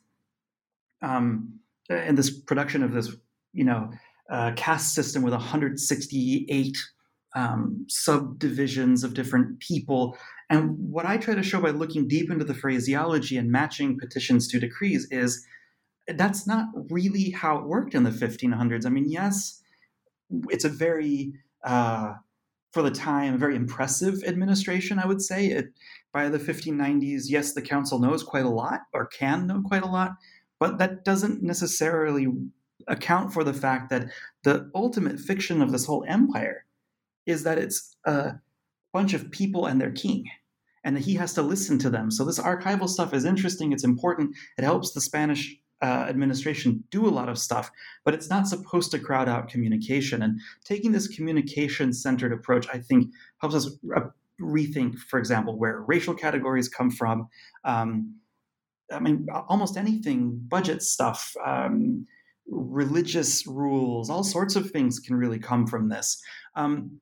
Speaker 3: um, and this production of this, you know, uh, caste system with one hundred sixty-eight um, subdivisions of different people. And what I try to show by looking deep into the phraseology and matching petitions to decrees is that's not really how it worked in the fifteen hundreds. I mean, yes, it's a very, uh, for the time, a very impressive administration, I would say. It, by the fifteen nineties, yes, the council knows quite a lot, or can know quite a lot, but that doesn't necessarily account for the fact that the ultimate fiction of this whole empire is that it's a bunch of people and their king, and that he has to listen to them. So this archival stuff is interesting, it's important, it helps the Spanish uh, administration do a lot of stuff, but it's not supposed to crowd out communication. And taking this communication-centered approach, I think, helps us re- rethink, for example, where racial categories come from. Um, I mean, almost anything, budget stuff, um, religious rules, all sorts of things can really come from this. Um,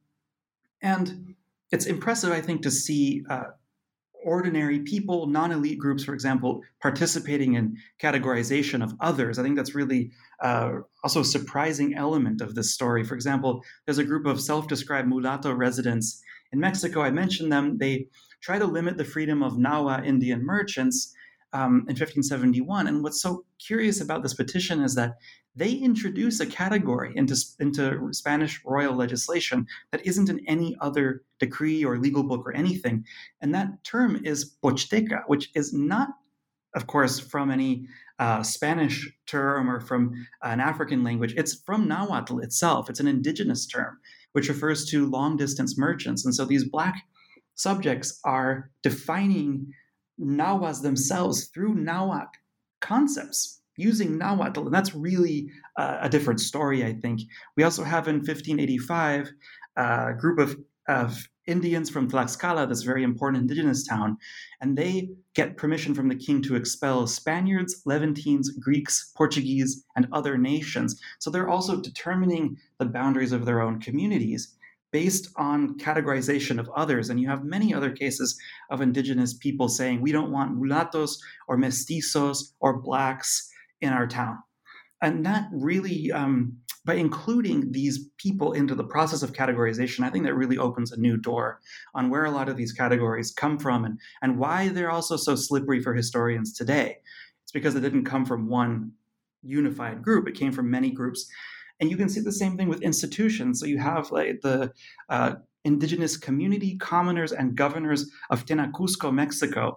Speaker 3: and it's impressive, I think, to see uh, ordinary people, non-elite groups, for example, participating in categorization of others. I think that's really uh, also a surprising element of this story. For example, there's a group of self-described mulatto residents in Mexico. I mentioned them. They try to limit the freedom of Nahua Indian merchants um, in fifteen seventy-one. And what's so curious about this petition is that they introduce a category into, into Spanish royal legislation that isn't in any other decree or legal book or anything. And that term is Pochteca, which is not, of course, from any uh, Spanish term or from an African language. It's from Nahuatl itself. It's an indigenous term, which refers to long-distance merchants. And so these Black subjects are defining Nahuas themselves through Nahuatl concepts, using Nahuatl, and that's really uh, a different story, I think. We also have in fifteen eighty-five uh, a group of, of Indians from Tlaxcala, this very important indigenous town, and they get permission from the king to expel Spaniards, Levantines, Greeks, Portuguese, and other nations. So they're also determining the boundaries of their own communities based on categorization of others. And you have many other cases of indigenous people saying, we don't want mulattos or mestizos or Blacks in our town. And that really, um, by including these people into the process of categorization, I think that really opens a new door on where a lot of these categories come from and, and why they're also so slippery for historians today. It's because it didn't come from one unified group. It came from many groups. And you can see the same thing with institutions. So you have like the uh, indigenous community, commoners, and governors of Tenacusco, Mexico,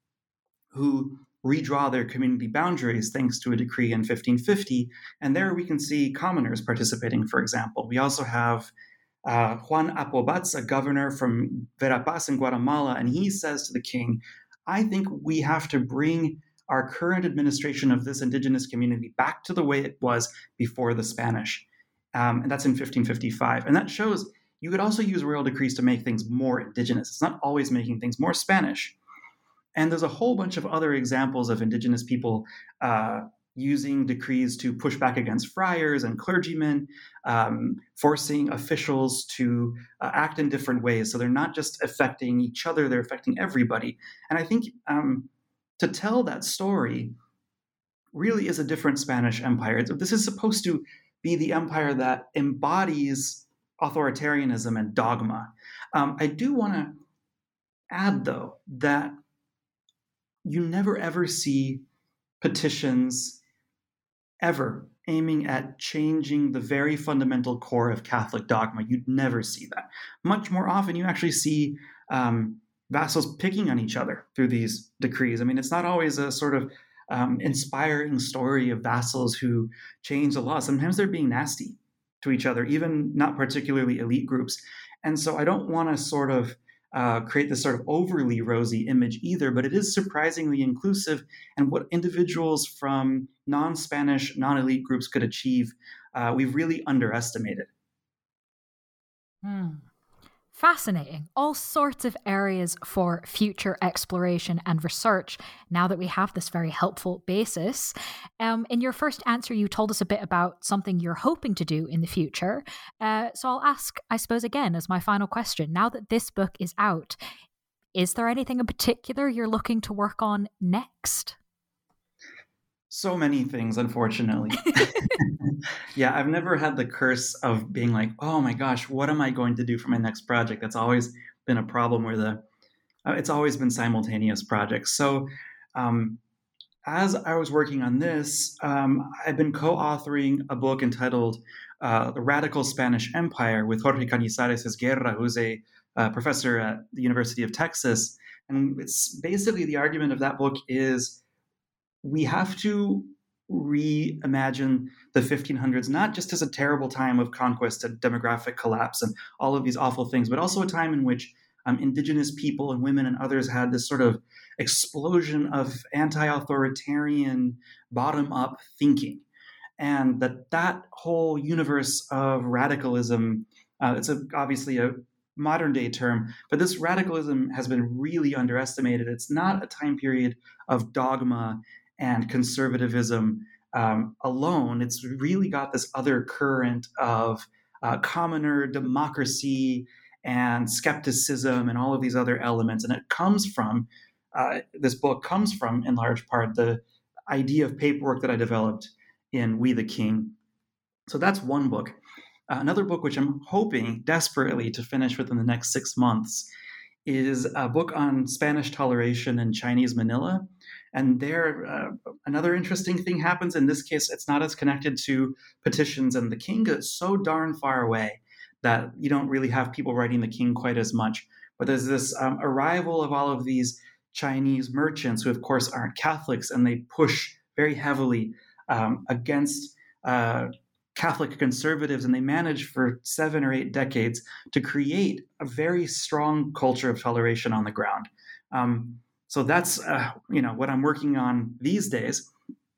Speaker 3: who redraw their community boundaries thanks to a decree in fifteen fifty. And there we can see commoners participating, for example. We also have uh, Juan Apobats, a governor from Verapaz in Guatemala, and he says to the king, I think we have to bring our current administration of this indigenous community back to the way it was before the Spanish. Um, and that's in fifteen fifty-five. And that shows you could also use royal decrees to make things more indigenous. It's not always making things more Spanish. And there's a whole bunch of other examples of indigenous people uh, using decrees to push back against friars and clergymen, um, forcing officials to uh, act in different ways. So they're not just affecting each other, they're affecting everybody. And I think um, to tell that story really is a different Spanish empire. This is supposed to be the empire that embodies authoritarianism and dogma. Um, I do want to add, though, that you never ever see petitions ever aiming at changing the very fundamental core of Catholic dogma. You'd never see that. Much more often, you actually see um, vassals picking on each other through these decrees. I mean, it's not always a sort of um, inspiring story of vassals who change the law. Sometimes they're being nasty to each other, even not particularly elite groups. And so I don't want to sort of uh, create this sort of overly rosy image either, but it is surprisingly inclusive. And what individuals from non-Spanish, non-elite groups could achieve, uh, we've really underestimated.
Speaker 2: Hmm. Fascinating. All sorts of areas for future exploration and research now that we have this very helpful basis. Um, in your first answer, you told us a bit about something you're hoping to do in the future. Uh, so I'll ask, I suppose, again, as my final question, now that this book is out, is there anything in particular you're looking to work on next?
Speaker 3: So many things, unfortunately. Yeah, I've never had the curse of being like, oh my gosh, what am I going to do for my next project? That's always been a problem where the uh, it's always been simultaneous projects. So um, as I was working on this, um, I've been co-authoring a book entitled uh, The Radical Spanish Empire with Jorge Cañizares Guerra, who's a uh, professor at the University of Texas. And it's basically the argument of that book is we have to reimagine the fifteen hundreds, not just as a terrible time of conquest and demographic collapse and all of these awful things, but also a time in which um, indigenous people and women and others had this sort of explosion of anti-authoritarian bottom-up thinking. And that that whole universe of radicalism, uh, it's a, obviously a modern day term, but this radicalism has been really underestimated. It's not a time period of dogma and conservatism um, alone. It's really got this other current of uh, commoner democracy and skepticism and all of these other elements. And it comes from, uh, this book comes from, in large part, the idea of paperwork that I developed in We the King. So that's one book. Uh, another book, which I'm hoping desperately to finish within the next six months, is a book on Spanish toleration in Chinese Manila. And there, uh, another interesting thing happens. In this case, it's not as connected to petitions and the king. It's so darn far away that you don't really have people writing the king quite as much. But there's this um, arrival of all of these Chinese merchants who, of course, aren't Catholics, and they push very heavily um, against uh, Catholic conservatives, and they manage for seven or eight decades to create a very strong culture of toleration on the ground. Um, so that's uh, you know what I'm working on these days.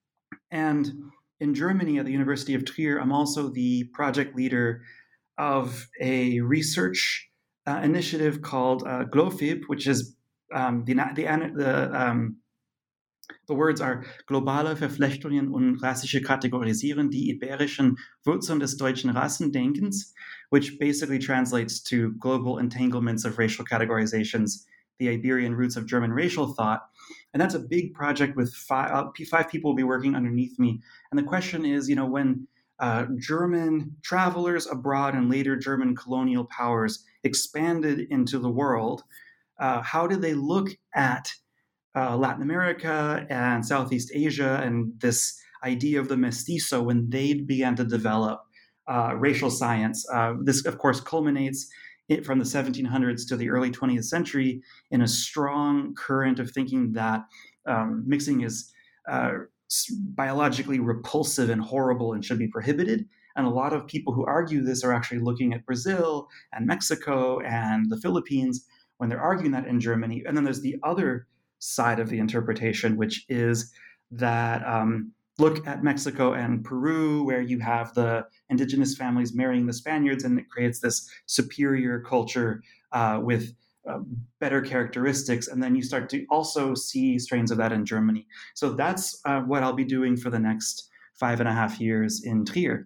Speaker 3: And in Germany, at the University of Trier, I'm also the project leader of a research uh, initiative called uh, GLOFIB, which is um, the the, the um, The words are globale Verflechtungen und rassische Kategorisieren, die iberischen Wurzeln des deutschen Rassendenkens, which basically translates to global entanglements of racial categorizations, the Iberian roots of German racial thought. And that's a big project with five, uh, five people will be working underneath me. And the question is, you know, when uh, German travelers abroad and later German colonial powers expanded into the world, uh, how did they look at Uh, Latin America and Southeast Asia and this idea of the mestizo when they began to develop uh, racial science? Uh, this, of course, culminates it from the seventeen hundreds to the early twentieth century in a strong current of thinking that um, mixing is uh, biologically repulsive and horrible and should be prohibited. And a lot of people who argue this are actually looking at Brazil and Mexico and the Philippines when they're arguing that in Germany. And then there's the other side of the interpretation, which is that um, look at Mexico and Peru, where you have the indigenous families marrying the Spaniards, and it creates this superior culture uh, with uh, better characteristics. And then you start to also see strains of that in Germany. So that's uh, what I'll be doing for the next five and a half years in Trier.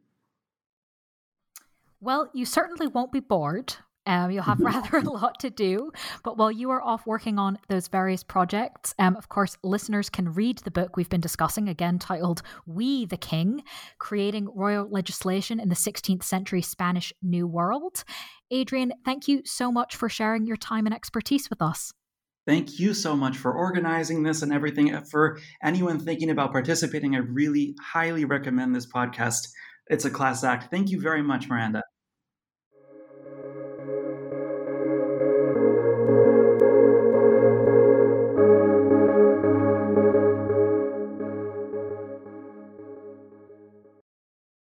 Speaker 2: Well, you certainly won't be bored. Um, you'll have rather a lot to do. But while you are off working on those various projects, um, of course, listeners can read the book we've been discussing, again titled We the King, Creating Royal Legislation in the sixteenth Century Spanish New World. Adrian, thank you so much for sharing your time and expertise with us.
Speaker 3: Thank you so much for organizing this and everything. For anyone thinking about participating, I really highly recommend this podcast. It's a class act. Thank you very much, Miranda.